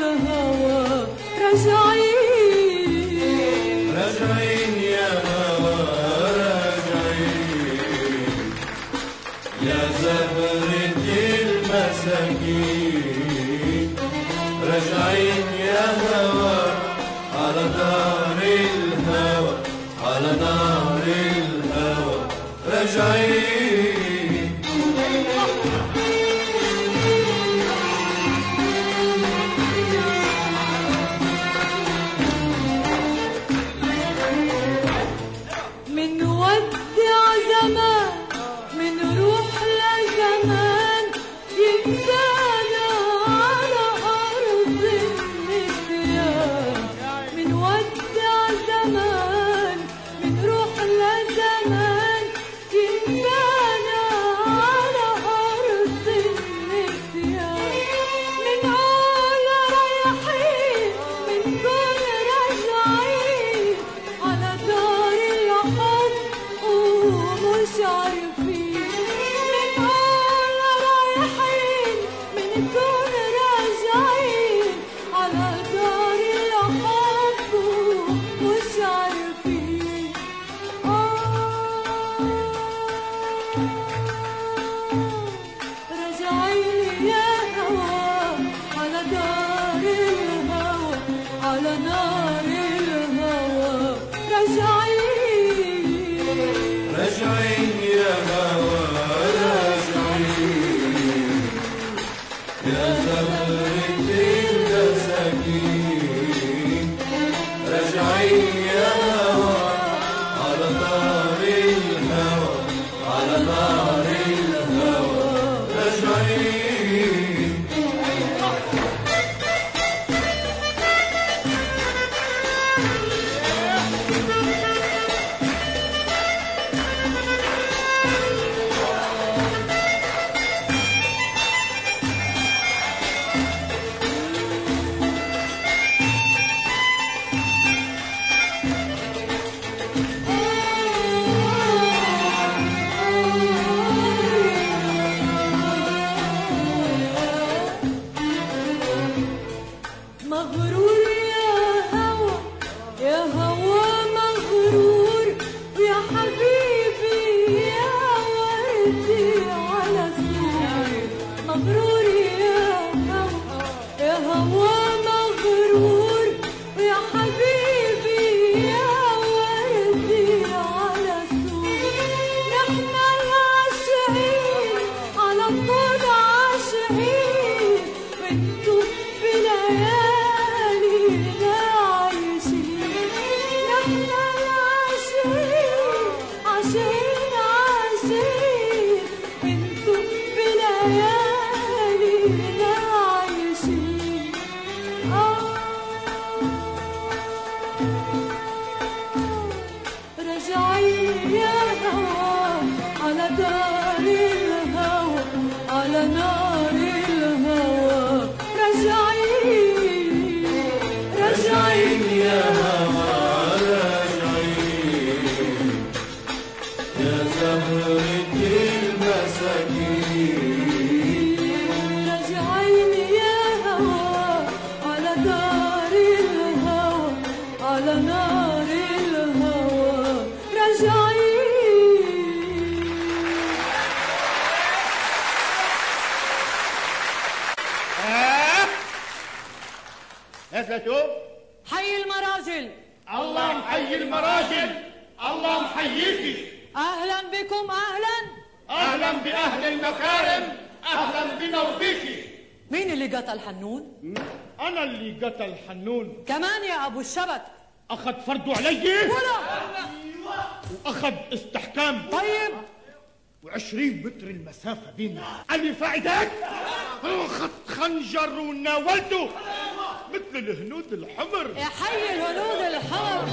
الهوى راجعين
راجعين يا هوى راجعين يا زهرة المساكين راجعين يا هوى على دار الهوى على نار الهوى راجعين نار الهوى على نار الهوى راجعين. مغرور يا هوى يا هوى مغرور يا حبيبي يا وردي على سور. مغرور يا هوى يا هوى مغرور يا حبيبي يا وردي على سور. نحن العاشقين على طول عاشقين وانتو بليالينا عايشين. نحن العاشقين عاشقين عاشقين وانتو بليالينا عايشين. راجعين يا هوى على دار الهوى على نار الهوى راجعين. راجعين يا هوى راجعين يا زهرة المساكين. راجعين يا هوى على دار الهوى على نار الهوى راجعين.
نازله شوف.
حي المراجل.
الله محيي المراجل. الله محييكي.
اهلا بكم اهلا.
اهلا باهل المكارم. اهلا بنا وبيكي.
مين اللي قتل حنون؟
انا اللي قتل حنون.
كمان يا ابو الشبك.
اخذ فرده علي
ولا
واخذ استحكام.
طيب
و20 متر المسافة بيننا. قال لي فاعدك اخذ خنجر وناولته مثل الهنود الحمر.
يا حي الهنود الحمر.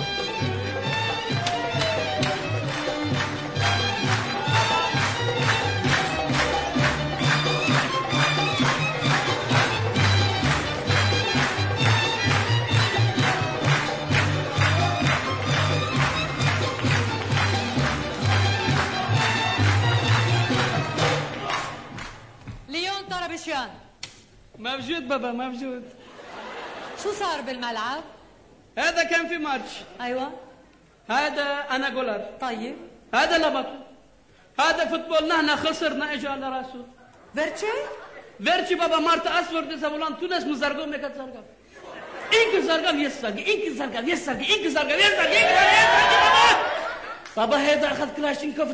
ليون طربشيان.
موجود بابا موجود.
شو صار بالملعب؟
هذا كان في ماتش.
ايوه.
هذا انا جولر.
طيب.
هذا لبطل. هذا فوتبولنا هنا خسرنا اجى على راسه.
فيرتشي؟
فيرتشي بابا مارتا اسفر دي سابولان تو ناس مزرقو ميكات زرقا. انك زرقا يسرقي انك زرقا يسرقي انك زرقا يسرقي بابا هذا اخذ كلاشينكوف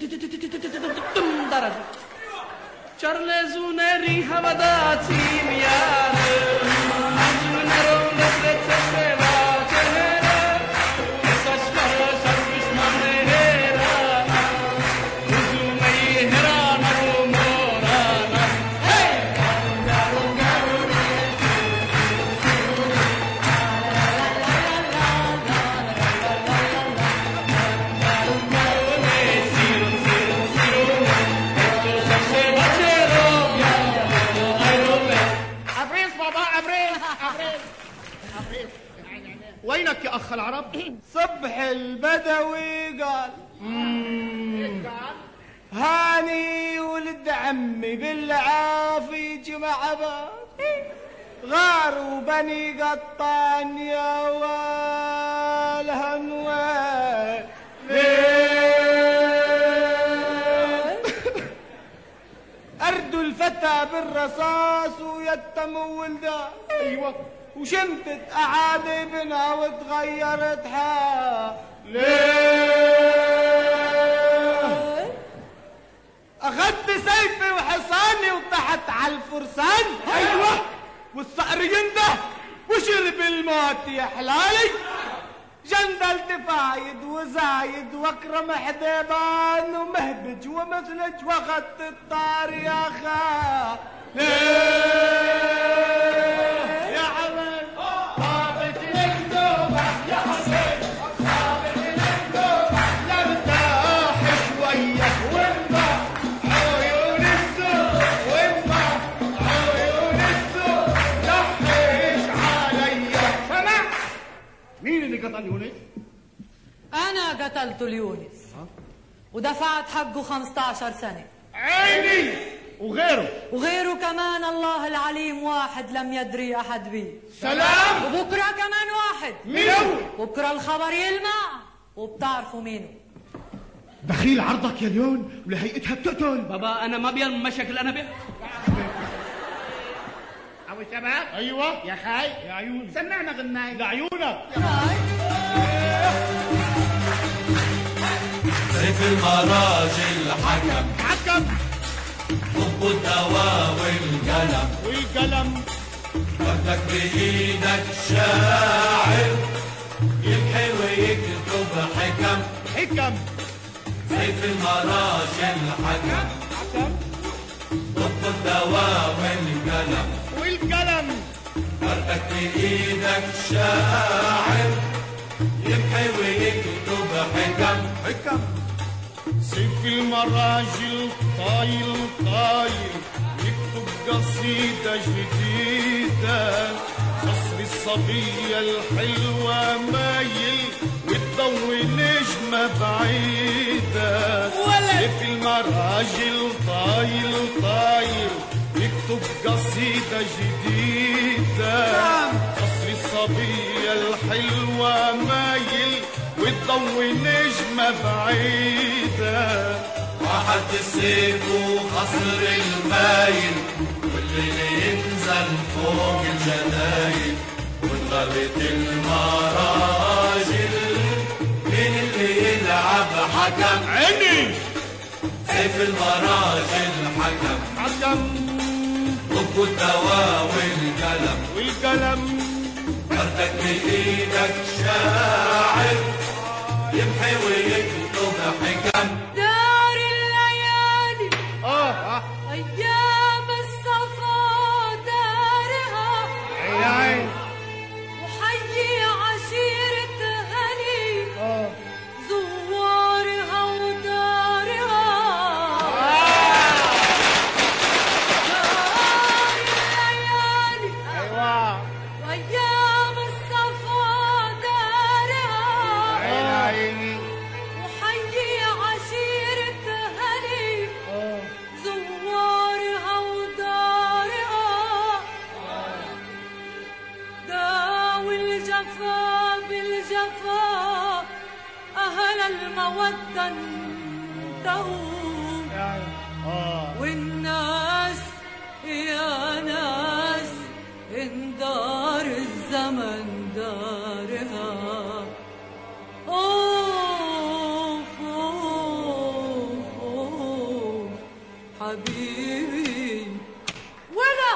ضرب. Charlezuneri havadati miyar Azunero letrete seva tehera Saçları sarmış manehera Uzumey herana rumorana Hey! Garu garu
وينك يا اخ العرب؟
صبح البدوي قال هاني ولد عمي بالعافي جمع باب غاروا بني قطان يا والهنوان أردوا الفتى بالرصاص ويتموا ولدان.
ايوه
وشمتت أعادبنا وتغيرت ليه؟ أخذت سيفي وحصاني وطحت على الفرسان.
أيوة
والصقر ينده وشرب الموت يا حلالي. جندل دفاعي زايد وزايد واكرم حبيبان ومهبج ومثلك واخذت الطار يا خا يا عمل طابت الكذوبة يا حسين طابت الكذوبة لارتاح شوية وانبع عيون السوق وانبع عيون السوق لحش عليا. سمع مين اللي قتل يونس؟
أنا قتلت اليونس ودفعت حقه 15 سنة.
عيني
وغيره كمان الله العليم واحد لم يدري أحد به.
سلام.
وبكرة كمان واحد.
مين هو؟
بكرة الخبر يلمع وبتعرفوا مينه.
دخيل عرضك يا ليون ولهيئتها بتقتل.
بابا أنا ما بيهم مشاكل أنا
أبو شباب.
أيوة
يا خاي
يا عيوني
سمعنا غناي
لعيونك.
سيف المراجل حكم طب الدواء والقلم بدك بإيدك شاعر يمحي ويكتب حكم سيف المراجل حكم طب الدواء والقلم بدك بإيدك شاعر يمحي ويكتب حكم
سيف المراجل طايل يكتب قصيدة جديدة قصر الصبية الحلوة مايل وتضوي نجمة بعيدة. سيف المراجل طايل يكتب قصيدة جديدة قصر الصبية الحلوة مايل وتضوي نجمة بعيدة.
واحد السيف وقصر المايل والليل ينزل فوق الجنايل وانغلت المراجل مين اللي يلعب حكم
عيني
سيف المراجل حكم طب الدواء والقلم بردك بإيدك شاعر يمحي ويكتب حكم
دار الليالي أيام الصفا دارها وحيي عشيرة هني زوارها ودارها دار الليالي وأيام الصفا دارها وحيي عشيرة هني زوارها ودارها داوي الجفا بالجفا أهل المودة انتهوا والناس يا ناس إن دار الزمن دارها. أوف أوف أوف حبيبي ولا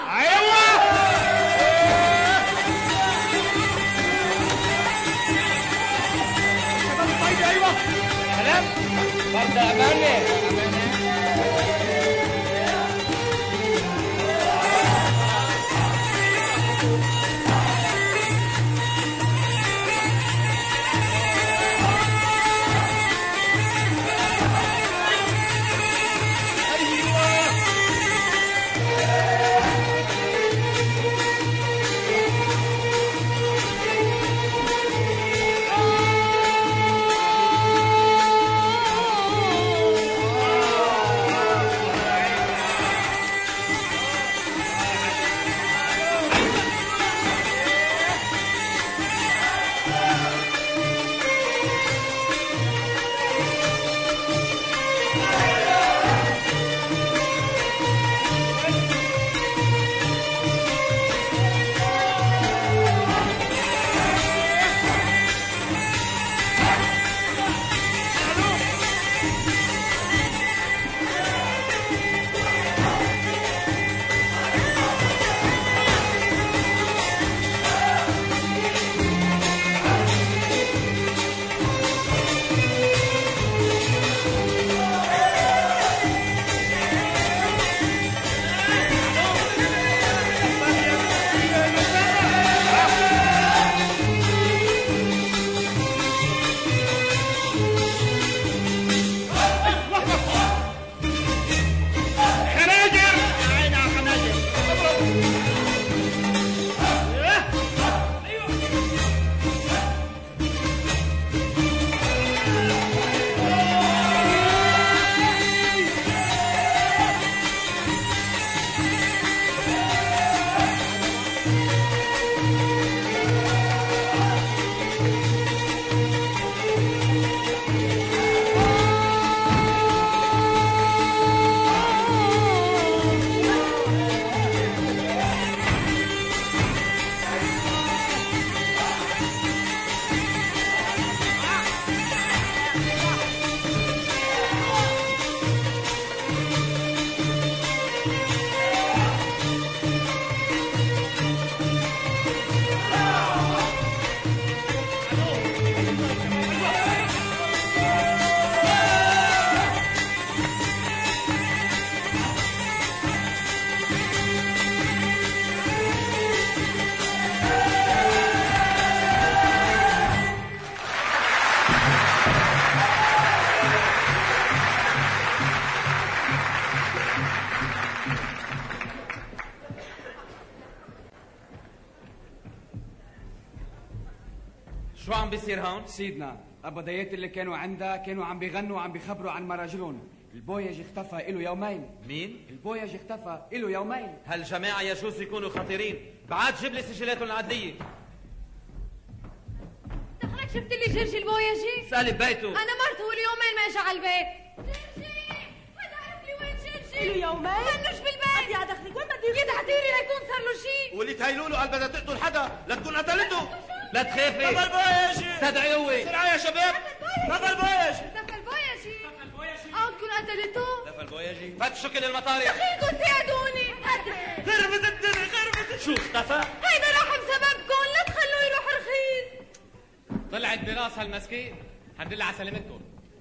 أيوة سلام برد أمانة
بيصير هون؟
سيدنا البضيات اللي كانوا عندها كانوا عم بيغنوا وعم بيخبروا عن مراجلون. البويج اختفى له يومين.
مين؟
البويج اختفى له يومين.
هالجماعة يجوز يكونوا خطيرين. بعد جيب لي سجلاتهم العدلية.
دخلك شفت اللي جرجي البويجي؟
سالي ببيته.
أنا مرته واليومين ما اجى على البيت. جرجي هذا عرف لي وين جرجي؟
له يومين؟
منوش بالبيت.
يا دخلك وين بدي
يدعتي لي ليكون صار له شيء.
واللي تهيلوا له قال بدها تقتل حدا لتكون قتلته.
لا تخافي.
بابا البويجي
استدعي هو.
بسرعة يا شباب. بابا البويجي.
دفع البويجي. تكون قتلته؟
دفع البويجي.
فتشوا كل المطارح.
دخيلكم ساعدوني.
خربت الدنيا خربت.
شو اختفى؟
هيدا راح بسببكم، لا تخلوه يروح رخيص.
طلعت براس هالمسكين. الحمد لله على سلامتكم.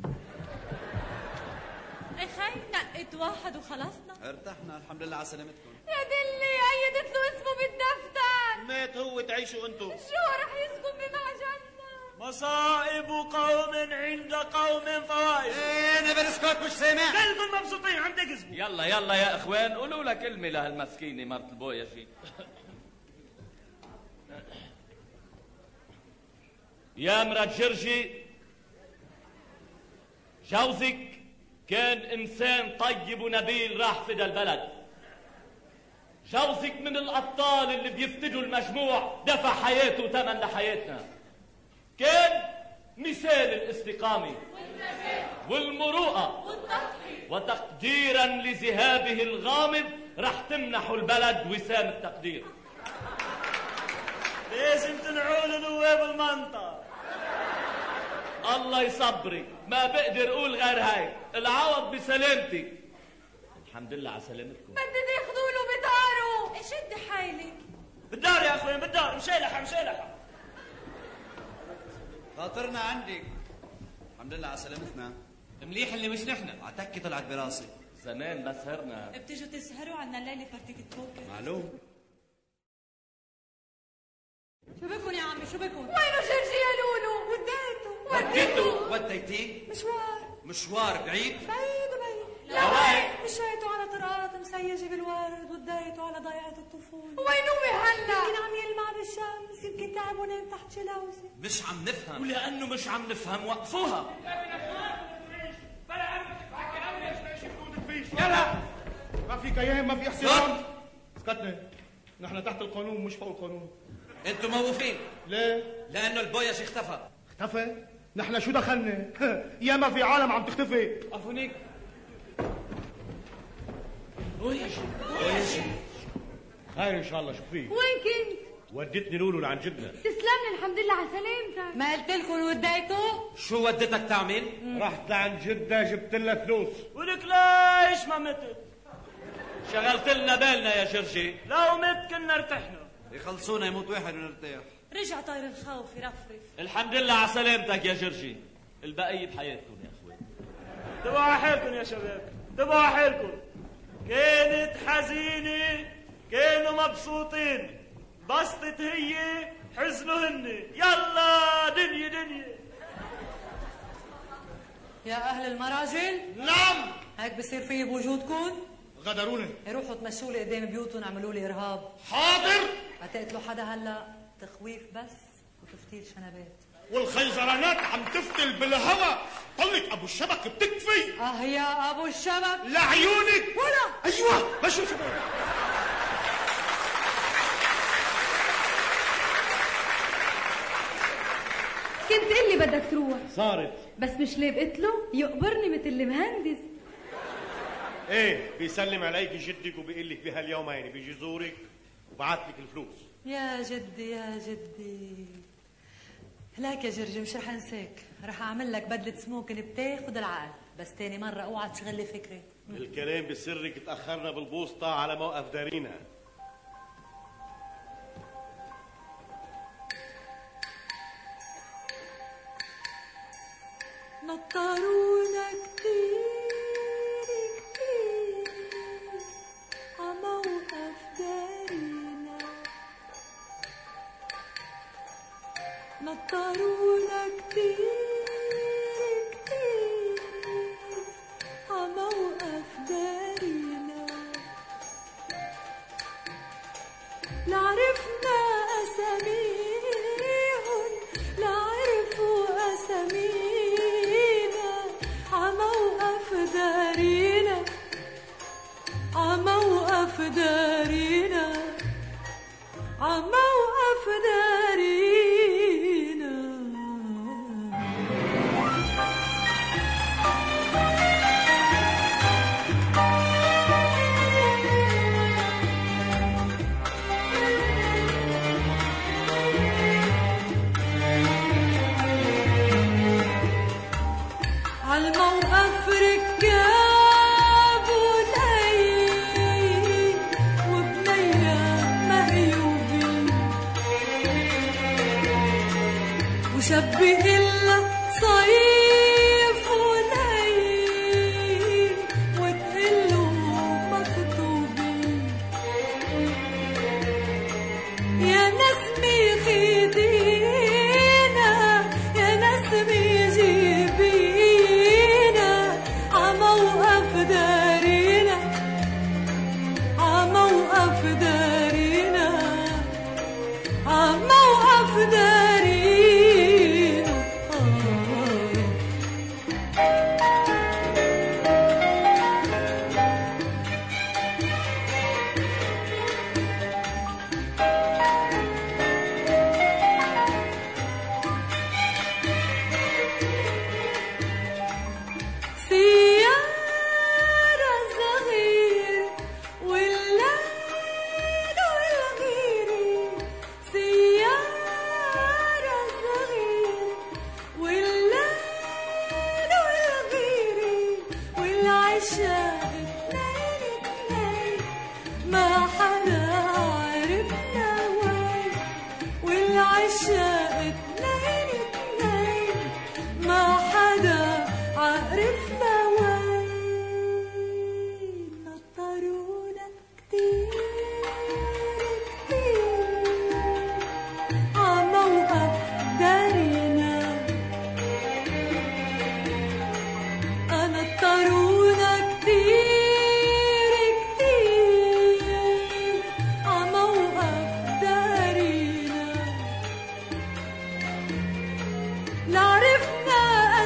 اخي نقيت واحد وخلصنا.
ارتحنا الحمد لله على سلامتكم.
يا دلي عيدت له اسمه بالدفتر.
مات هو تعيشوا انتم.
شو رح يسكن بمعجننا؟
مصائب قوم عند قوم فوائد.
ايه نبرسكوت مش سامع.
كلكم مبسوطين عم تكذبوا.
يلا يلا يا اخوان قولوا لها كلمة لهالمسكينة مرت البويجي. يا مرات جرجي، جوزك كان إنسان طيب ونبيل راح فدى البلد. جوزك من الأبطال اللي بيفدوا المجموع، دفع حياته ثمن لحياتنا. كان مثال الاستقامة والمروءة وتقديرا لذهابه الغامض راح تمنحوا البلد وسام التقدير.
لازم تنعوا له نواب المنطقة.
الله يصبرك، ما بقدر اقول غير هاي. العوض بسلامتك. الحمد لله على سلامتكم.
بدي ياخذوا له بداره.
شد حيلي.
بالدار يا اخوين بالدار. مشيلحة مشيلحة.
خاطرنا عندك. الحمد لله على سلامتنا.
مليح اللي مش نحن.
عتكي طلعت براسي.
زمان ما سهرنا.
بتيجوا تسهروا عنا الليلة فرتيكة بوكر.
معلوم.
شو بكون يا عمي شو بكون؟
وينه جرجي يا لولو؟
وديته. وديتيه؟ مشوار بعيد؟
بعيد.
لا وين؟
مشيته على طرقات مسيجة بالورد وديته على ضيعة الطفولة.
وين هو هلا؟
يمكن عم يلمع بالشمس، يمكن تعب ونام تحت شلوسة.
مش عم نفهم.
ولأنه مش عم نفهم وقفوها.
يلا ما في كيان ما في احترام. اسكتنا، نحن تحت القانون مش فوق القانون.
انتوا موقوفين.
ليه؟
لأنه البويج اختفى.
اختفى؟ نحن شو دخلنا؟ يا ما في عالم عم تختفي.
عفونيك.
بويجي خير ان شاء الله. شو فيه؟
وين كنت؟
ودتني لولو لعند جدنا.
تسلمني الحمد لله على سلامتك.
ما قلت لكم وديته؟
شو ودتك تعمل؟
رحت لعند جدة جبت لها فلوس.
ولك ليش ما متت؟
شغلت لنا بالنا يا جرجي.
لو مت كنا ارتحنا.
يخلصونا يموت واحد ونرتاح.
رجع طاير الخوف يرفرف.
الحمد لله على سلامتك يا جرجي. البقية بحياتكم يا اخوان.
تبعوا حالكم يا شباب تبعوا حالكم. كانت حزينة كانوا مبسوطين. بسطت هي حزنوا هن. يلا دنيا دنيا.
يا أهل المراجل.
نعم.
هيك بصير في بوجودكم؟
غدروني.
يروحوا تمشوا لي قدام بيوتهم عملوا لي إرهاب.
حاضر.
ما تقتلوا حدا هلا، تخويف بس وتفتيل شنبات.
والخيزرانات عم تفتل بالهوا. طلق ابو الشبك بتكفي.
يا ابو الشبك
لعيونك.
ولا
ايوه مشوا شباب.
كنت قلي بدك تروح.
صارت.
بس مش ليه بقتله يقبرني مثل المهندس.
ايه بيسلم عليك جدك وبيقول لك بهاليومين بيجي يزورك وبعت لك الفلوس.
يا جدي يا جدي. هلاك يا جرجي مش رح انساك. رح اعمل لك بدلة سموكن بتاخد العقل، بس تاني مرة اوعى تشغل لي فكري.
الكلام بسرك تأخرنا بالبوسطة على موقف دارينا.
نطرونا كتير كتير عموقف دارينا. نطرونا كتير كتير عموقف دارينا. لا عرفنا أساميهم لا عرفنا دارينا عموقف دارينا عموقف دارينا عالموقف ركاب وليل وبنية مقيوبين وشبه إلا صيف وليل وتقلوا مخطوبين يا نسمي خدينا يا نسمي جيبينا عموقف دارينا عموقف دارينا عموقف دارينا سيارة صغير والليل والغيري سيارة صغير والليل والغيري والعشاق اتنين اتنين ما حدا عرفنا وين والعشاق اتنين اتنين ما حدا عرفنا وين نطرونا كتير كتير عموقف دارينا نطرونا كتير كتير عموقف دارينا لا عرفنا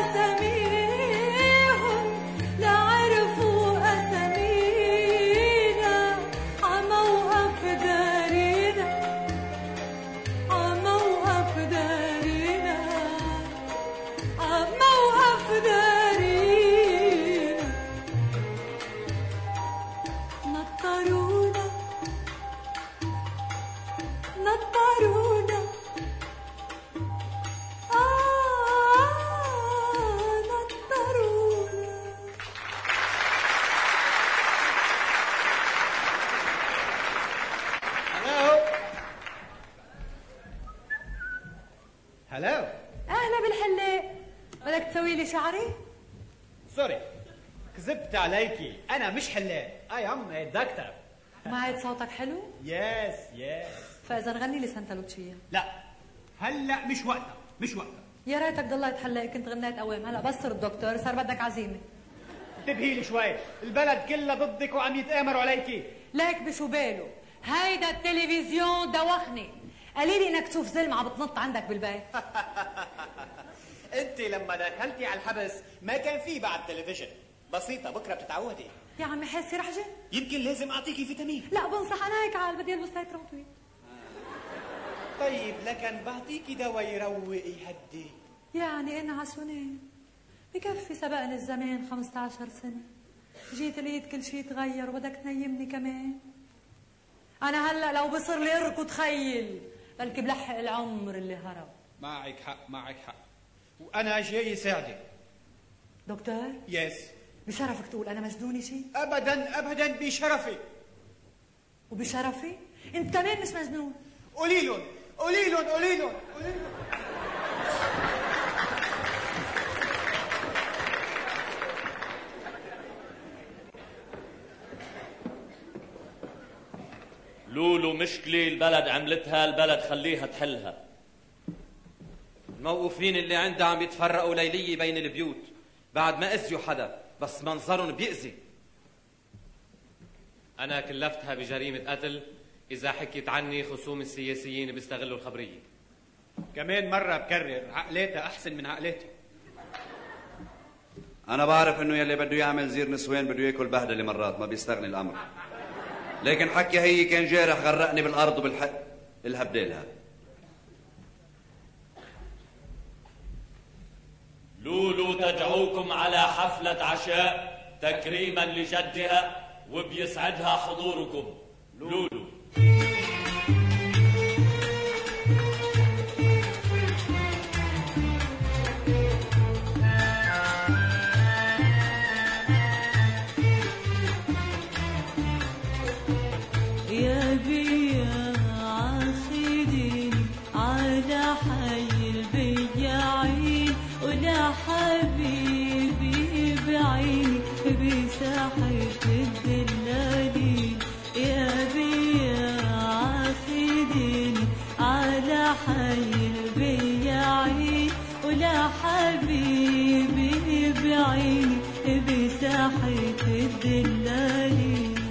أساميهم لا عرفوا أسامينا عموقف دارينا عموقف دارينا عموقف دارينا نطرونا نطرونا نطرونا
هلو
اهلا بالحلاق بدك تسوي لي شعري؟
سوري كذبت عليكي انا مش حلاق اي ام دكتور
ما عاد صوتك حلو؟
يس يس
فاذا غني لي سانتا لوتشيا.
لا هلا مش وقتها مش وقتها.
يا ريتك ضليت حلاق كنت غنيت قوام هلا بس صرت دكتور صار بدك عزيمه.
انتبهي لي شوي البلد كلها ضدك وعم يتآمروا عليكي.
ليك بشو باله هيدا التلفزيون دوخني قليلي انك تشوف زلمه عم بتنط عندك بالبيت.
انت لما دخلتي على الحبس ما كان في بعد تلفزيون بسيطه بكره بتتعودي.
يا عمي حاسي رحجه
يمكن لازم اعطيكي فيتامين.
لا بنصح انا هيك عال بدي البس تايت طويل.
طيب لكن بعطيكي دواء يروق يهدي.
يعني انعسوني بكفي سبقني الزمان 15 سنه جيت لقيت كل شيء تغير وبدك تنيمني كمان. انا هلا لو بصير لي اركض تخيل بلكي بلحق العمر اللي هرب.
معك حق معك حق وانا جاي ساعدك.
دكتور
يس
بشرفك تقول انا مجنونه شيء؟
ابدا ابدا بشرفي.
وبشرفي انت كمان مش مجنون.
قولي لهم قولي لهم قولي لهم قولي لهم.
لولو مشكلة البلد عملتها البلد خليها تحلها.
الموقوفين اللي عندها عم يتفرقوا ليلية بين البيوت بعد ما أذيوا حدا بس منظرهم بيأذي.
أنا كلفتها بجريمة قتل إذا حكيت عني خصوم السياسيين بيستغلوا الخبرية.
كمان مرة بكرر عقلاتها أحسن من عقلاتي.
أنا بعرف إنه يلي بده يعمل زير نسوان بده ياكل بهدلة مرات، ما بيستغني الأمر. لكن حكي هي كان جارح غرقني بالأرض وبالحق الهبدالها.
لولو تدعوكم على حفلة عشاء تكريما لجدها وبيسعدها حضوركم. لولو.
يا بيا عاخدين على حي البياعين ولا حبيبي بعيني بساحة الدلالين. يا بيا عاخدين على حي البياعين ولا حبيبي بعيني بساحة الدلالين.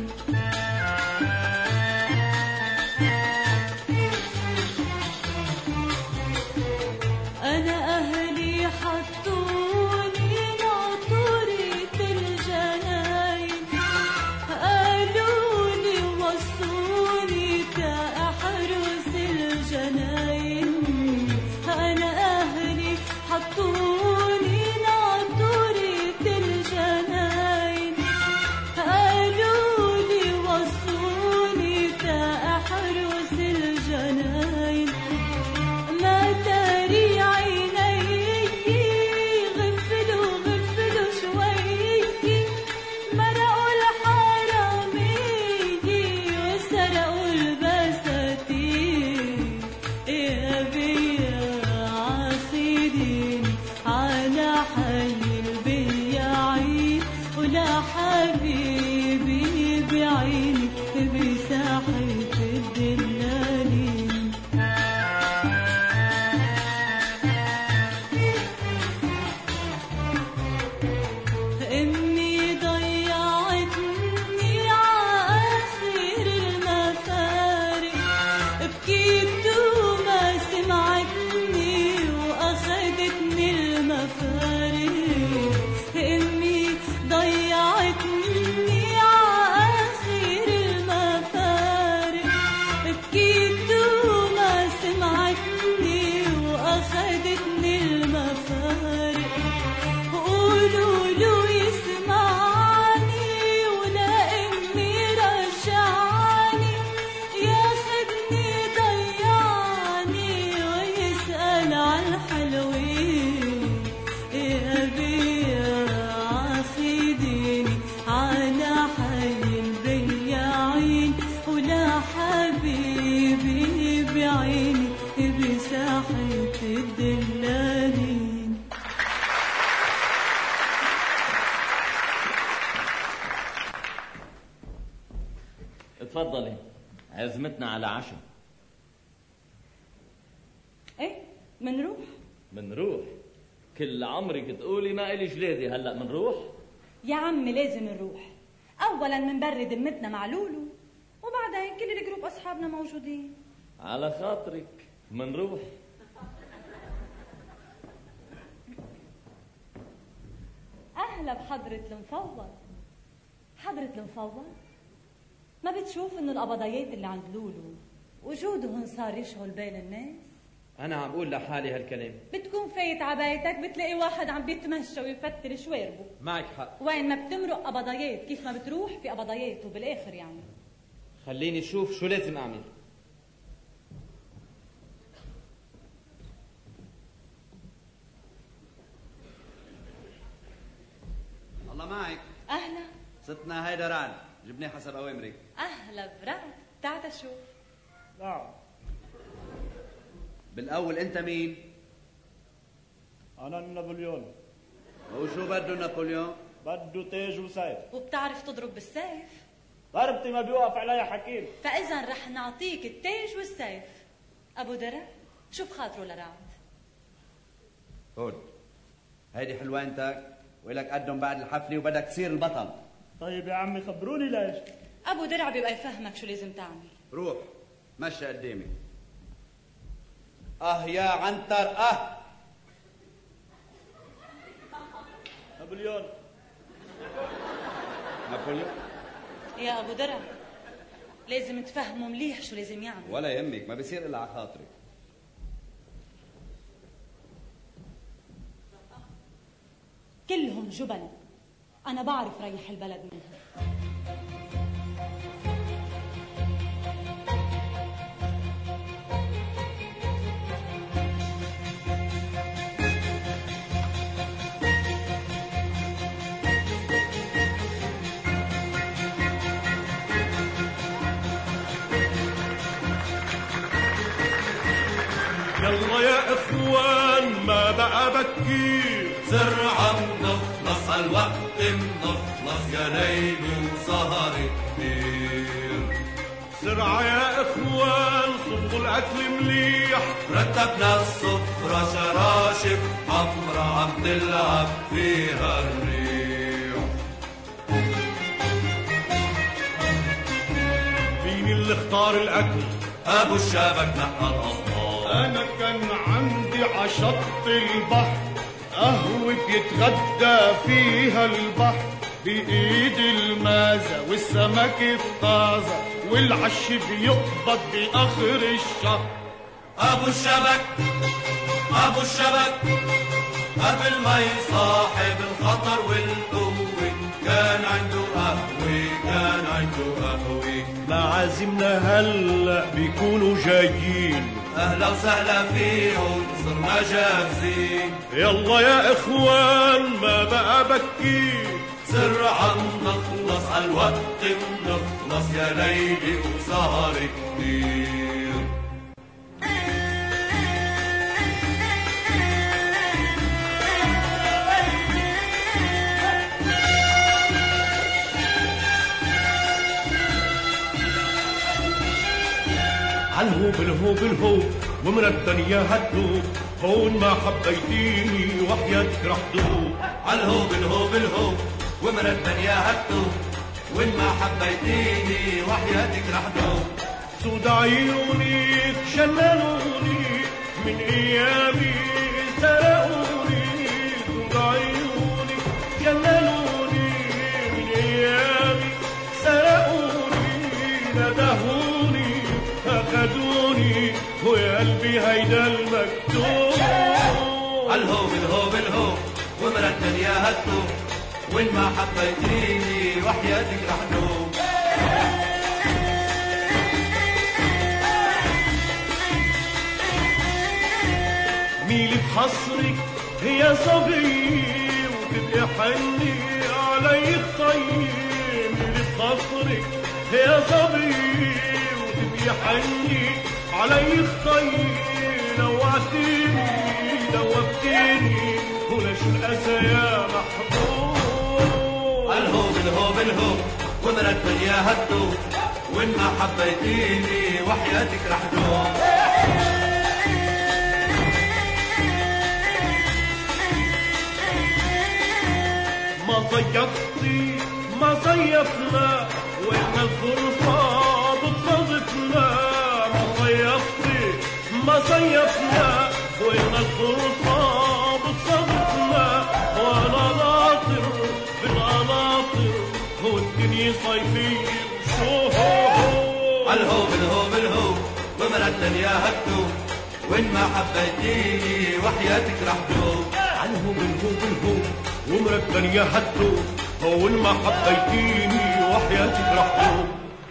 أنا أهلي حطوني ناطورة الجناين، قالولي وصوني كأحرس الجناين. أنا أهلي حطوني ناطورة الجناين، قالولي وصوني كأحرس الجناين. ما تاري حبيبي بعيني بساحة الدلالين. أمي ضيعتني عآخر المفارق، بكيت وما سمعتني وأخذتني المفارق. أمي ضيعتني عآخر المفارق، بكيت وما سمعتني وأخذتني المفارق. قولوا له يسمعني ولا أمي رجعني، ياخدني ضيعني ويسأل عالحلوين. يا بيا عاخديني على حي البياعين ولا حبيبي بعيني بساحة الدلالين.
اتفضلي، عزمتنا على عشاء.
ايه منروح؟
منروح؟ كل عمرك تقولي ما إلي جلادي، هلأ منروح؟
يا عمي لازم نروح. اولا منبرد ذمتنا مع لولو، وبعدين كل الجروب اصحابنا موجودين.
على خاطرك منروح.
اهلا بحضرة المفوض. حضرة المفوض، ما بتشوف انه القبضيات اللي عند لولو وجودهم صار يشغل بال الناس؟
أنا عم أقول لحالي هالكلام.
بتكون فايت عبايتك بتلاقي واحد عم بيتمشى ويفتل شواربه.
معك حق.
وين ما بتمرق قبضيات، كيف ما بتروح في قبضيات وبالآخر يعني.
خليني أشوف شو لازم أعمل.
الله معك.
أهلا.
ستنا هيدا رعد، جبناه حسب أوامرك.
أهلا برعد، تعال شوف.
نعم.
بالأول أنت مين؟
أنا نابليون.
وشو بده نابليون؟
بده تاج وسيف.
وبتعرف تضرب بالسيف؟
ضربتي ما بيوقف عليها حكيم.
فإذا رح نعطيك التاج والسيف. أبو درع، شوف خاطره لرعد.
خد، هيدي حلوانتك ولك قدم بعد الحفلة وبدك تصير البطل.
طيب يا عمي خبروني ليش.
أبو درع بيبقى يفهمك شو لازم تعمل.
روح مشي قدامي. يا عنتر
نابليون.
نابليون
يا ابو درع لازم تفهموا مليح شو لازم يعمل.
ولا يهمك، ما بصير الا على خاطرك.
كلهم جبن، انا بعرف ريح البلد منها.
يلا يا اخوان ما بقى بكير،
زرعة منخلص عالوقت منخلص يا ليل وسهر كتير.
زرعة يا اخوان صبوا الاكل مليح،
رتبنا السفرة شراشف حمرا عم تلعب فيها الريح.
مين اللي اختار الاكل؟
ابو الشبك نقى الاصناف.
أنا كان عندي عشط البحر قهوة بيتغدى فيها البحر بإيد المازة والسمك الطازة والعش بيقبض بآخر الشهر.
أبو الشبك أبو الشبك قبل ما يصاحب الخطر والقوة كان عنده قهوة كان عنده قهوة.
معازمنا هلأ بيكونوا جايين،
أهلا وسهلا فيهم صرنا جاهزين.
يلا يا إخوان ما بقى بكير،
زرعة منخلص عالوقت منخلص يا ليلي وسهر كتير.
عالهوب الهوب الهوب ومن الدنيا هتدوب، هون ما حبيتيني وحياتك رح دوب.
عالهوب الهوب الهوب ومن الدنيا هتدوب، وين ما حبيتيني وحياتك رح دوب.
سود عيونك شللوني من ايامي سرقوني، سود عيونك شللوني من ايامي سرقوني، ندهوني أخدوني ويا قلبي هيدا المكتوب.
الهوب الهوب الهوب ومن الدنيا هتدوب، وين ما حبيتيني وحياتك رح دوب.
ميلي بحصرك هي صبية وتبقي حني علي الطيب، ميلي بحصرك هي صبية يا حني علي الطي، نوعتيني دوبتيني ولا شو الأسى يا محبوب.
الهوب الهوب الهوب ومن الدنيا هتدوب، وين ما حبيتيني وحياتك رح دوب.
ما صيفتي ما صيفنا وإحنا الفرصة بتصادفنا، ما صيفتي ما صيفنا وإحنا الفرصة بتصادفنا، وأنا ناطر بالقناطر والدنيا صيفية وشو هو.
الهوب الهوب الهوب ومن الدنيا هتدوب، وين ما حبيتيني وحياتك رح دوب.
الهوب الهوب الهوب ومن الدنيا هتدوب، وين ما حبيتيني وحياتك رح دوب.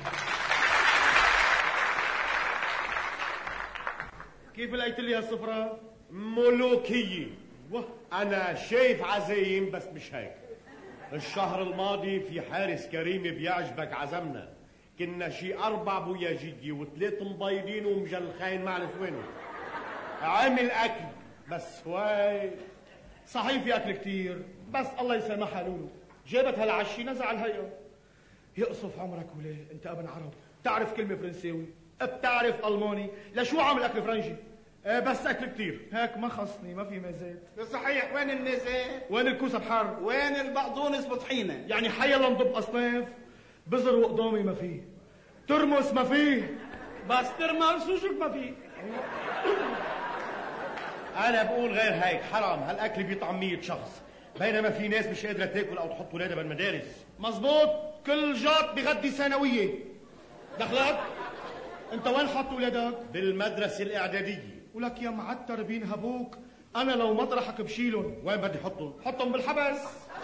كيف لقيت لي هالسفرة؟
ملوكية. أنا شايف عزايم بس مش هيك. الشهر الماضي في حارس كريم بيعجبك عزمنا، كنا شي 4 بوياجية و3 مبيضين ومجلخين ما عرف وينه. عامل أكل بس واي.
صحيح في أكل كتير بس الله يسامحها لولو جابت هالعشي نزع الهيئة. يقصف عمرك وليه انت ابن عرب، بتعرف كلمة فرنساوي، بتعرف ألماني، لشو عامل أكل فرنجي؟ بس أكل كتير هيك ما خصني، ما في مزاد.
صحيح وين المزاد؟
وين الكوسة بحر؟
وين البقدونس بطحينة؟
يعني حيلا نضب أصناف، بزر وقدامي ما فيه، ترمس ما فيه،
بس ترمال سوشك ما فيه.
أنا بقول غير هيك، حرام هالأكل بيطعم 100 شخص.
بينما في ناس مش قادره تاكل او تحط ولادها بالمدارس.
مظبوط، كل جاط بغدي ثانويه. دخلك انت وين حط ولادك؟
بالمدرسه الاعداديه.
ولك يا معتر بينهبوك، انا لو مطرحك بشيلهم.
وين بدي احطهم؟
حطهم بالحبس.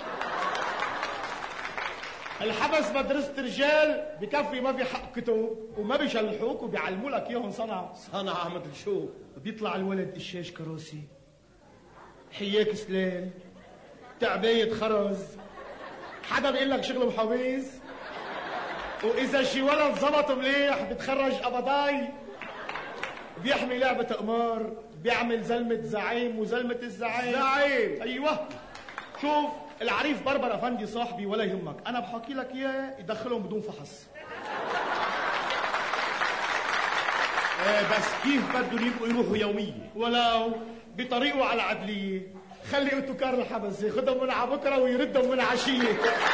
الحبس مدرسة رجال بكفي، ما في حق كتب وما بيشلحوك وبيعلموا لك اياهم صنعة.
صنعة مثل شو؟
بيطلع الولد قشاش كراسي، حياك سلال، تعباية خرز، حدا بيقول لك شغل محاويز، واذا شي ولد زبط مليح بتخرج قبضاي، بيحمي لعبة قمار، بيعمل زلمة زعيم وزلمة الزعيم.
زعيم
ايوه. شوف العريف بربر افندي صاحبي ولا يهمك، انا بحكي لك اياه يدخلهم بدون فحص.
بس كيف بدهم يبقوا يروحوا يوميا؟
ولو بطريقه على عدليه، خلي اوتوكار الحبس ياخذهم من على بكره ويردهم من عشيه.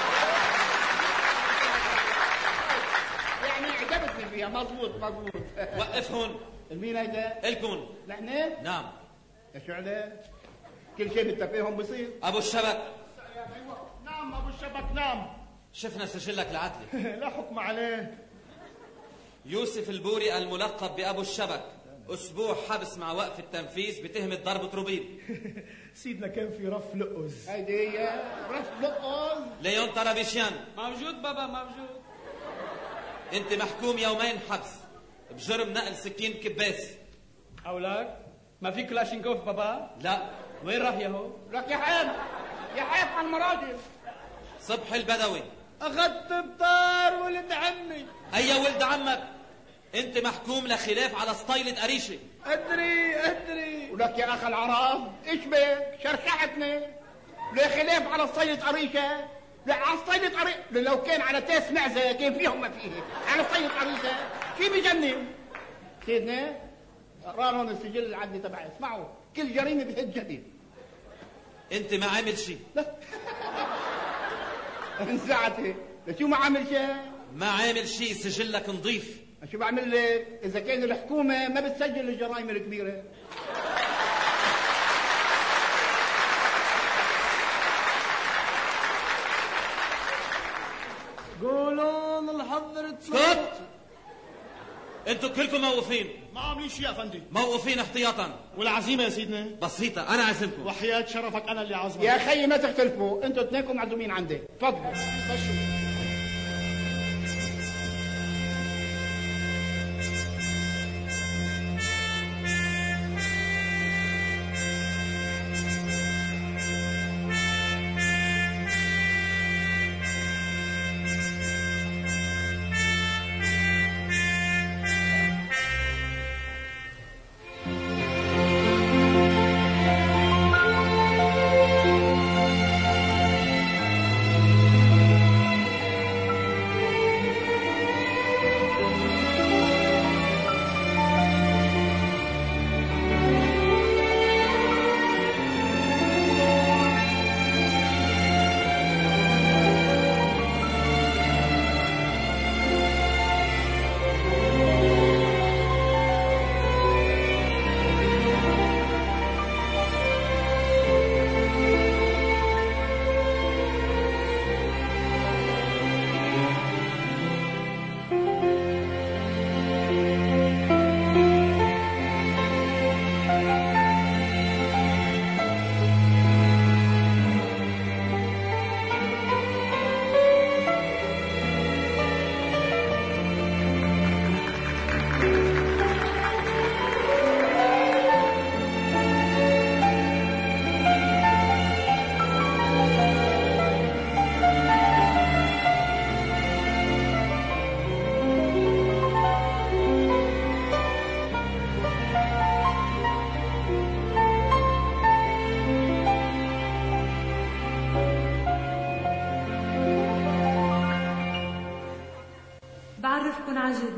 يعني عجبتني فيها. مضبوط.
وقف هون.
مين هيدا؟
الكون.
نحن؟
نعم.
يا شو عليه؟ كل شيء بالتفاهم بصير.
ابو الشبك.
نعم ابو الشبك نعم.
شفنا سجلك العدلي.
لا حكم عليه.
يوسف البوري الملقب بابو الشبك، اسبوع حبس مع وقف التنفيذ بتهمة ضرب طروبيل.
سيدنا كان في رف لقز.
هيدي هي رف لقز.
ليون طرابيشيان.
موجود بابا موجود.
انت محكوم يومين حبس بجرم نقل سكين كباس.
اولاد ما في كلاشينكوف بابا؟
لا.
وين راح ياهو؟
لك يا حيب على المراجل.
صبحي البدوي.
اخذت بطار ولد عمي.
اي ولد عمك؟ انت محكوم لخلاف على سطيلة قريشة.
ادري. ولك يا اخ العرب ايش بك؟ شرشحتني. لا خلاف على سطيلة قريشة، لا على سطيلة قريشة. لو كان على تاس معزة كان فيهم ما فيه. على سطيلة قريشة في بجنن. سيدنا اقرا لهم السجل العدلي تبعي. اسمعوا، كل جريمة بهد جديد.
انت ما عامل شيء.
انزعتي. شو ما عامل شيء؟
ما عامل شيء، سجلك نظيف.
شو بعمل لك؟ اذا كان الحكومة ما بتسجل الجرائم الكبيرة.
قولون الحضر
اسكت. انتوا كلكم موقوفين.
ما عاملين شيء يا افندي.
موقوفين احتياطا.
والعزيمة يا سيدنا؟
بسيطة، انا عازمكم.
وحياة شرفك انا اللي عازمك.
يا خيي ما تختلفوا، انتوا اثنينكم معزومين عندي. تفضلوا. مشوا.
بعرفكن عجب.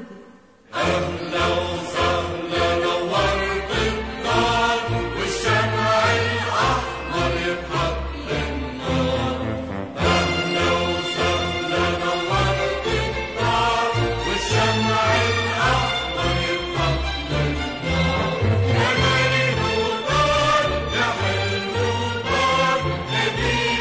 أهلا وسهلا نورت الدار والشمع الأحمر يضحك للنار. أهلا وسهلا نورت الدار والشمع الأحمر يضحك للنار. يا غالي ودار يا حلو ودار نبي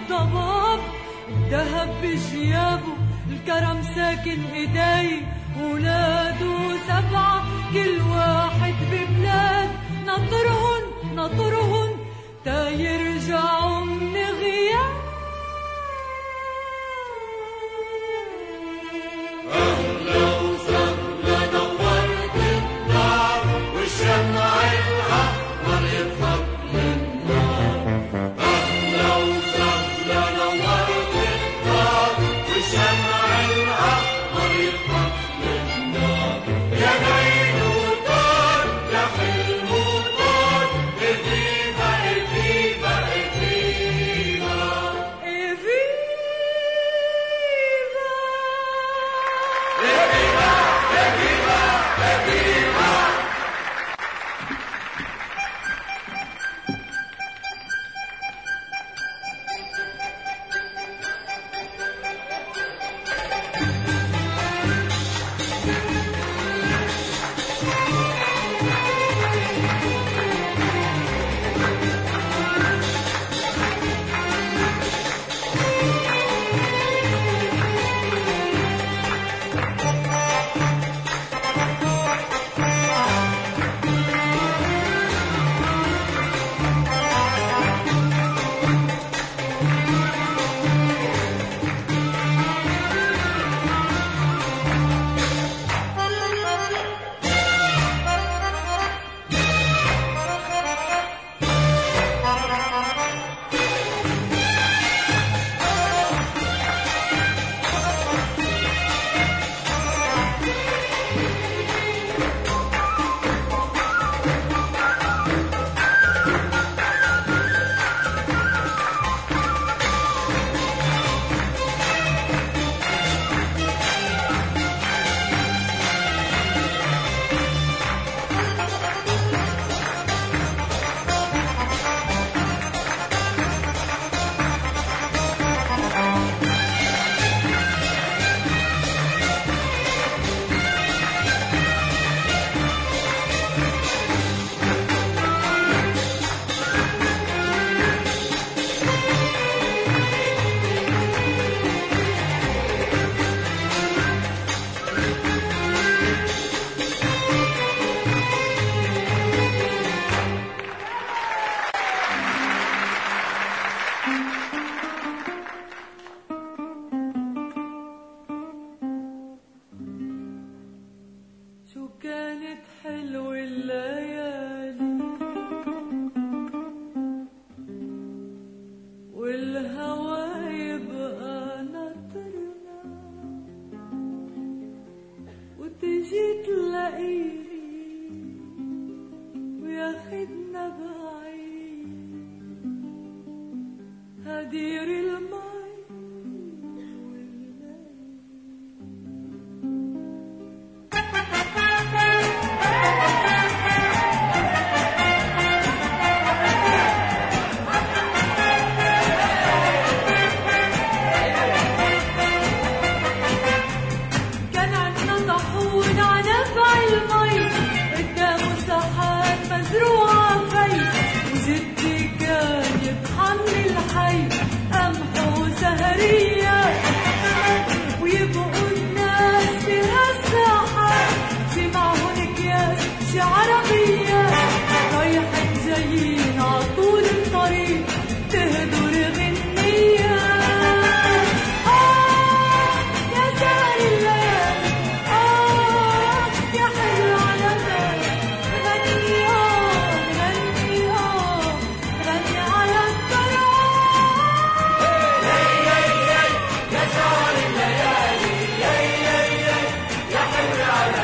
الضباب، الذهب بجيابه، الكرم ساكن ايدي، ولاده 7 كل واحد ببلاد، نطرهن تا يرجعوا من غياب.
أهلا وسهلا نورت الدار، والشمع الأحمر يضحك للنار. أهلا وسهلا نورت الدار، والشمع الأحمر يضحك للنار. يا ليل وطار يا حلم وطار، إفيفا إفيفا إفيفا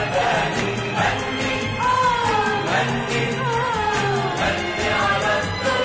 غني على الطريق.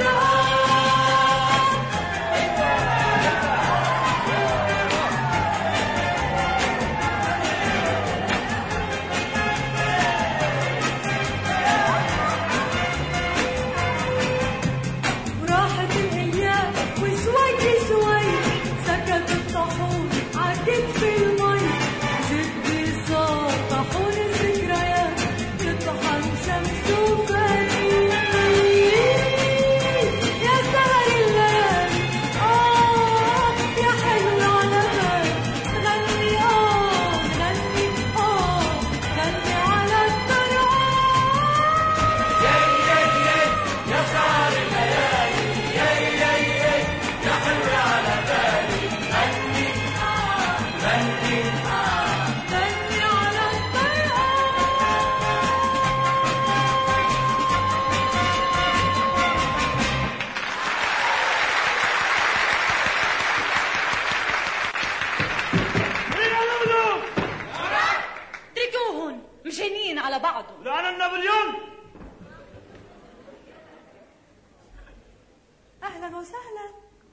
أهلا وسهلا.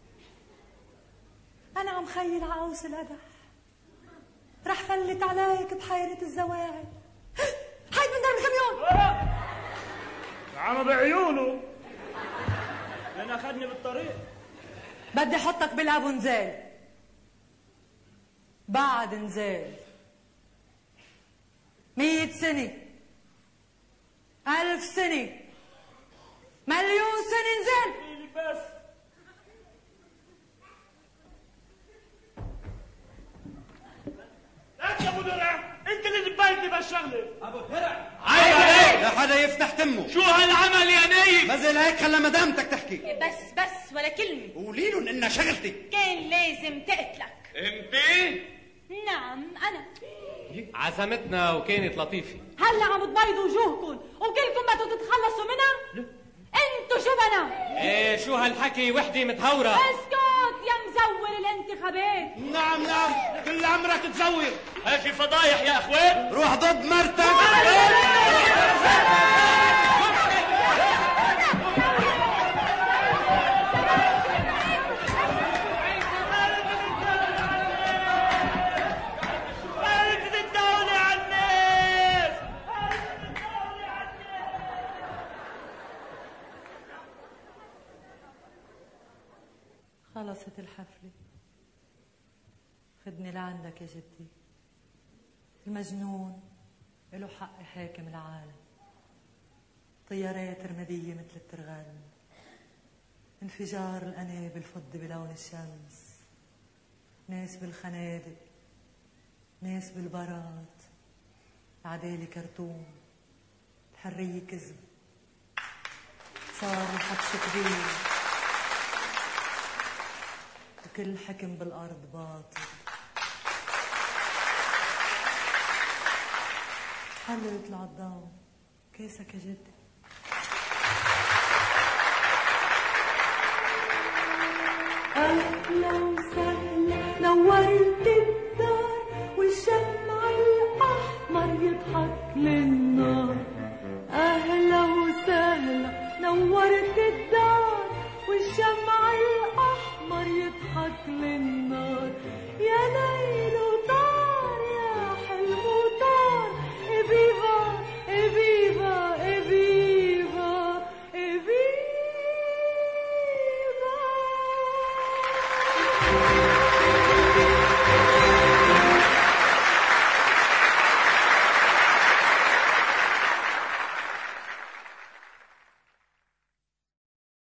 أنا عم خيل عقوس القدح، رح فلت عليك بحيرة الزواعي. حيد من دار الكاميون.
عم بعيونه لأن أخذني بالطريق.
بدي حطك بالأبو نزال، بعد نزال 100 سنة 1000 سنة مليون سنة نزال.
بس انت يا ابو درع، انت اللي دبيتني بهالشغله. ابو درع
عيب عليك، لا حدا يفتح تمه.
شو هالعمل يا نايب؟
ما زي هيك خلى مدامتك تحكي.
بس ولا كلمة.
قولي لهم انها شغلتي.
كان لازم تقتلك.
انت؟
نعم أنا.
عزمتنا وكانت لطيفة.
هلا عم تبيضوا وجوهكم وكلكم بدكم تتخلصوا منها؟ انتوا جبنة.
ايه شو هالحكي؟ وحدة متهورة.
اسكت يا مزور الانتخابات.
نعم كل عمرك تزور.
هاشي فضايح يا اخوان.
روح ضد مرتك.
خلصت الحفلة. خدني لعندك يا جدي. المجنون له حق حاكم العالم. طيارات رمادية مثل الترغل، انفجار القنابل فضي بلون الشمس، ناس بالخنادق، ناس بالبارات، العدالة كرتون، الحرية كذب، صار الحبس كبير، وكل حكم بالأرض باطل. حلو يطلع الضوء. كيسك يا جدي.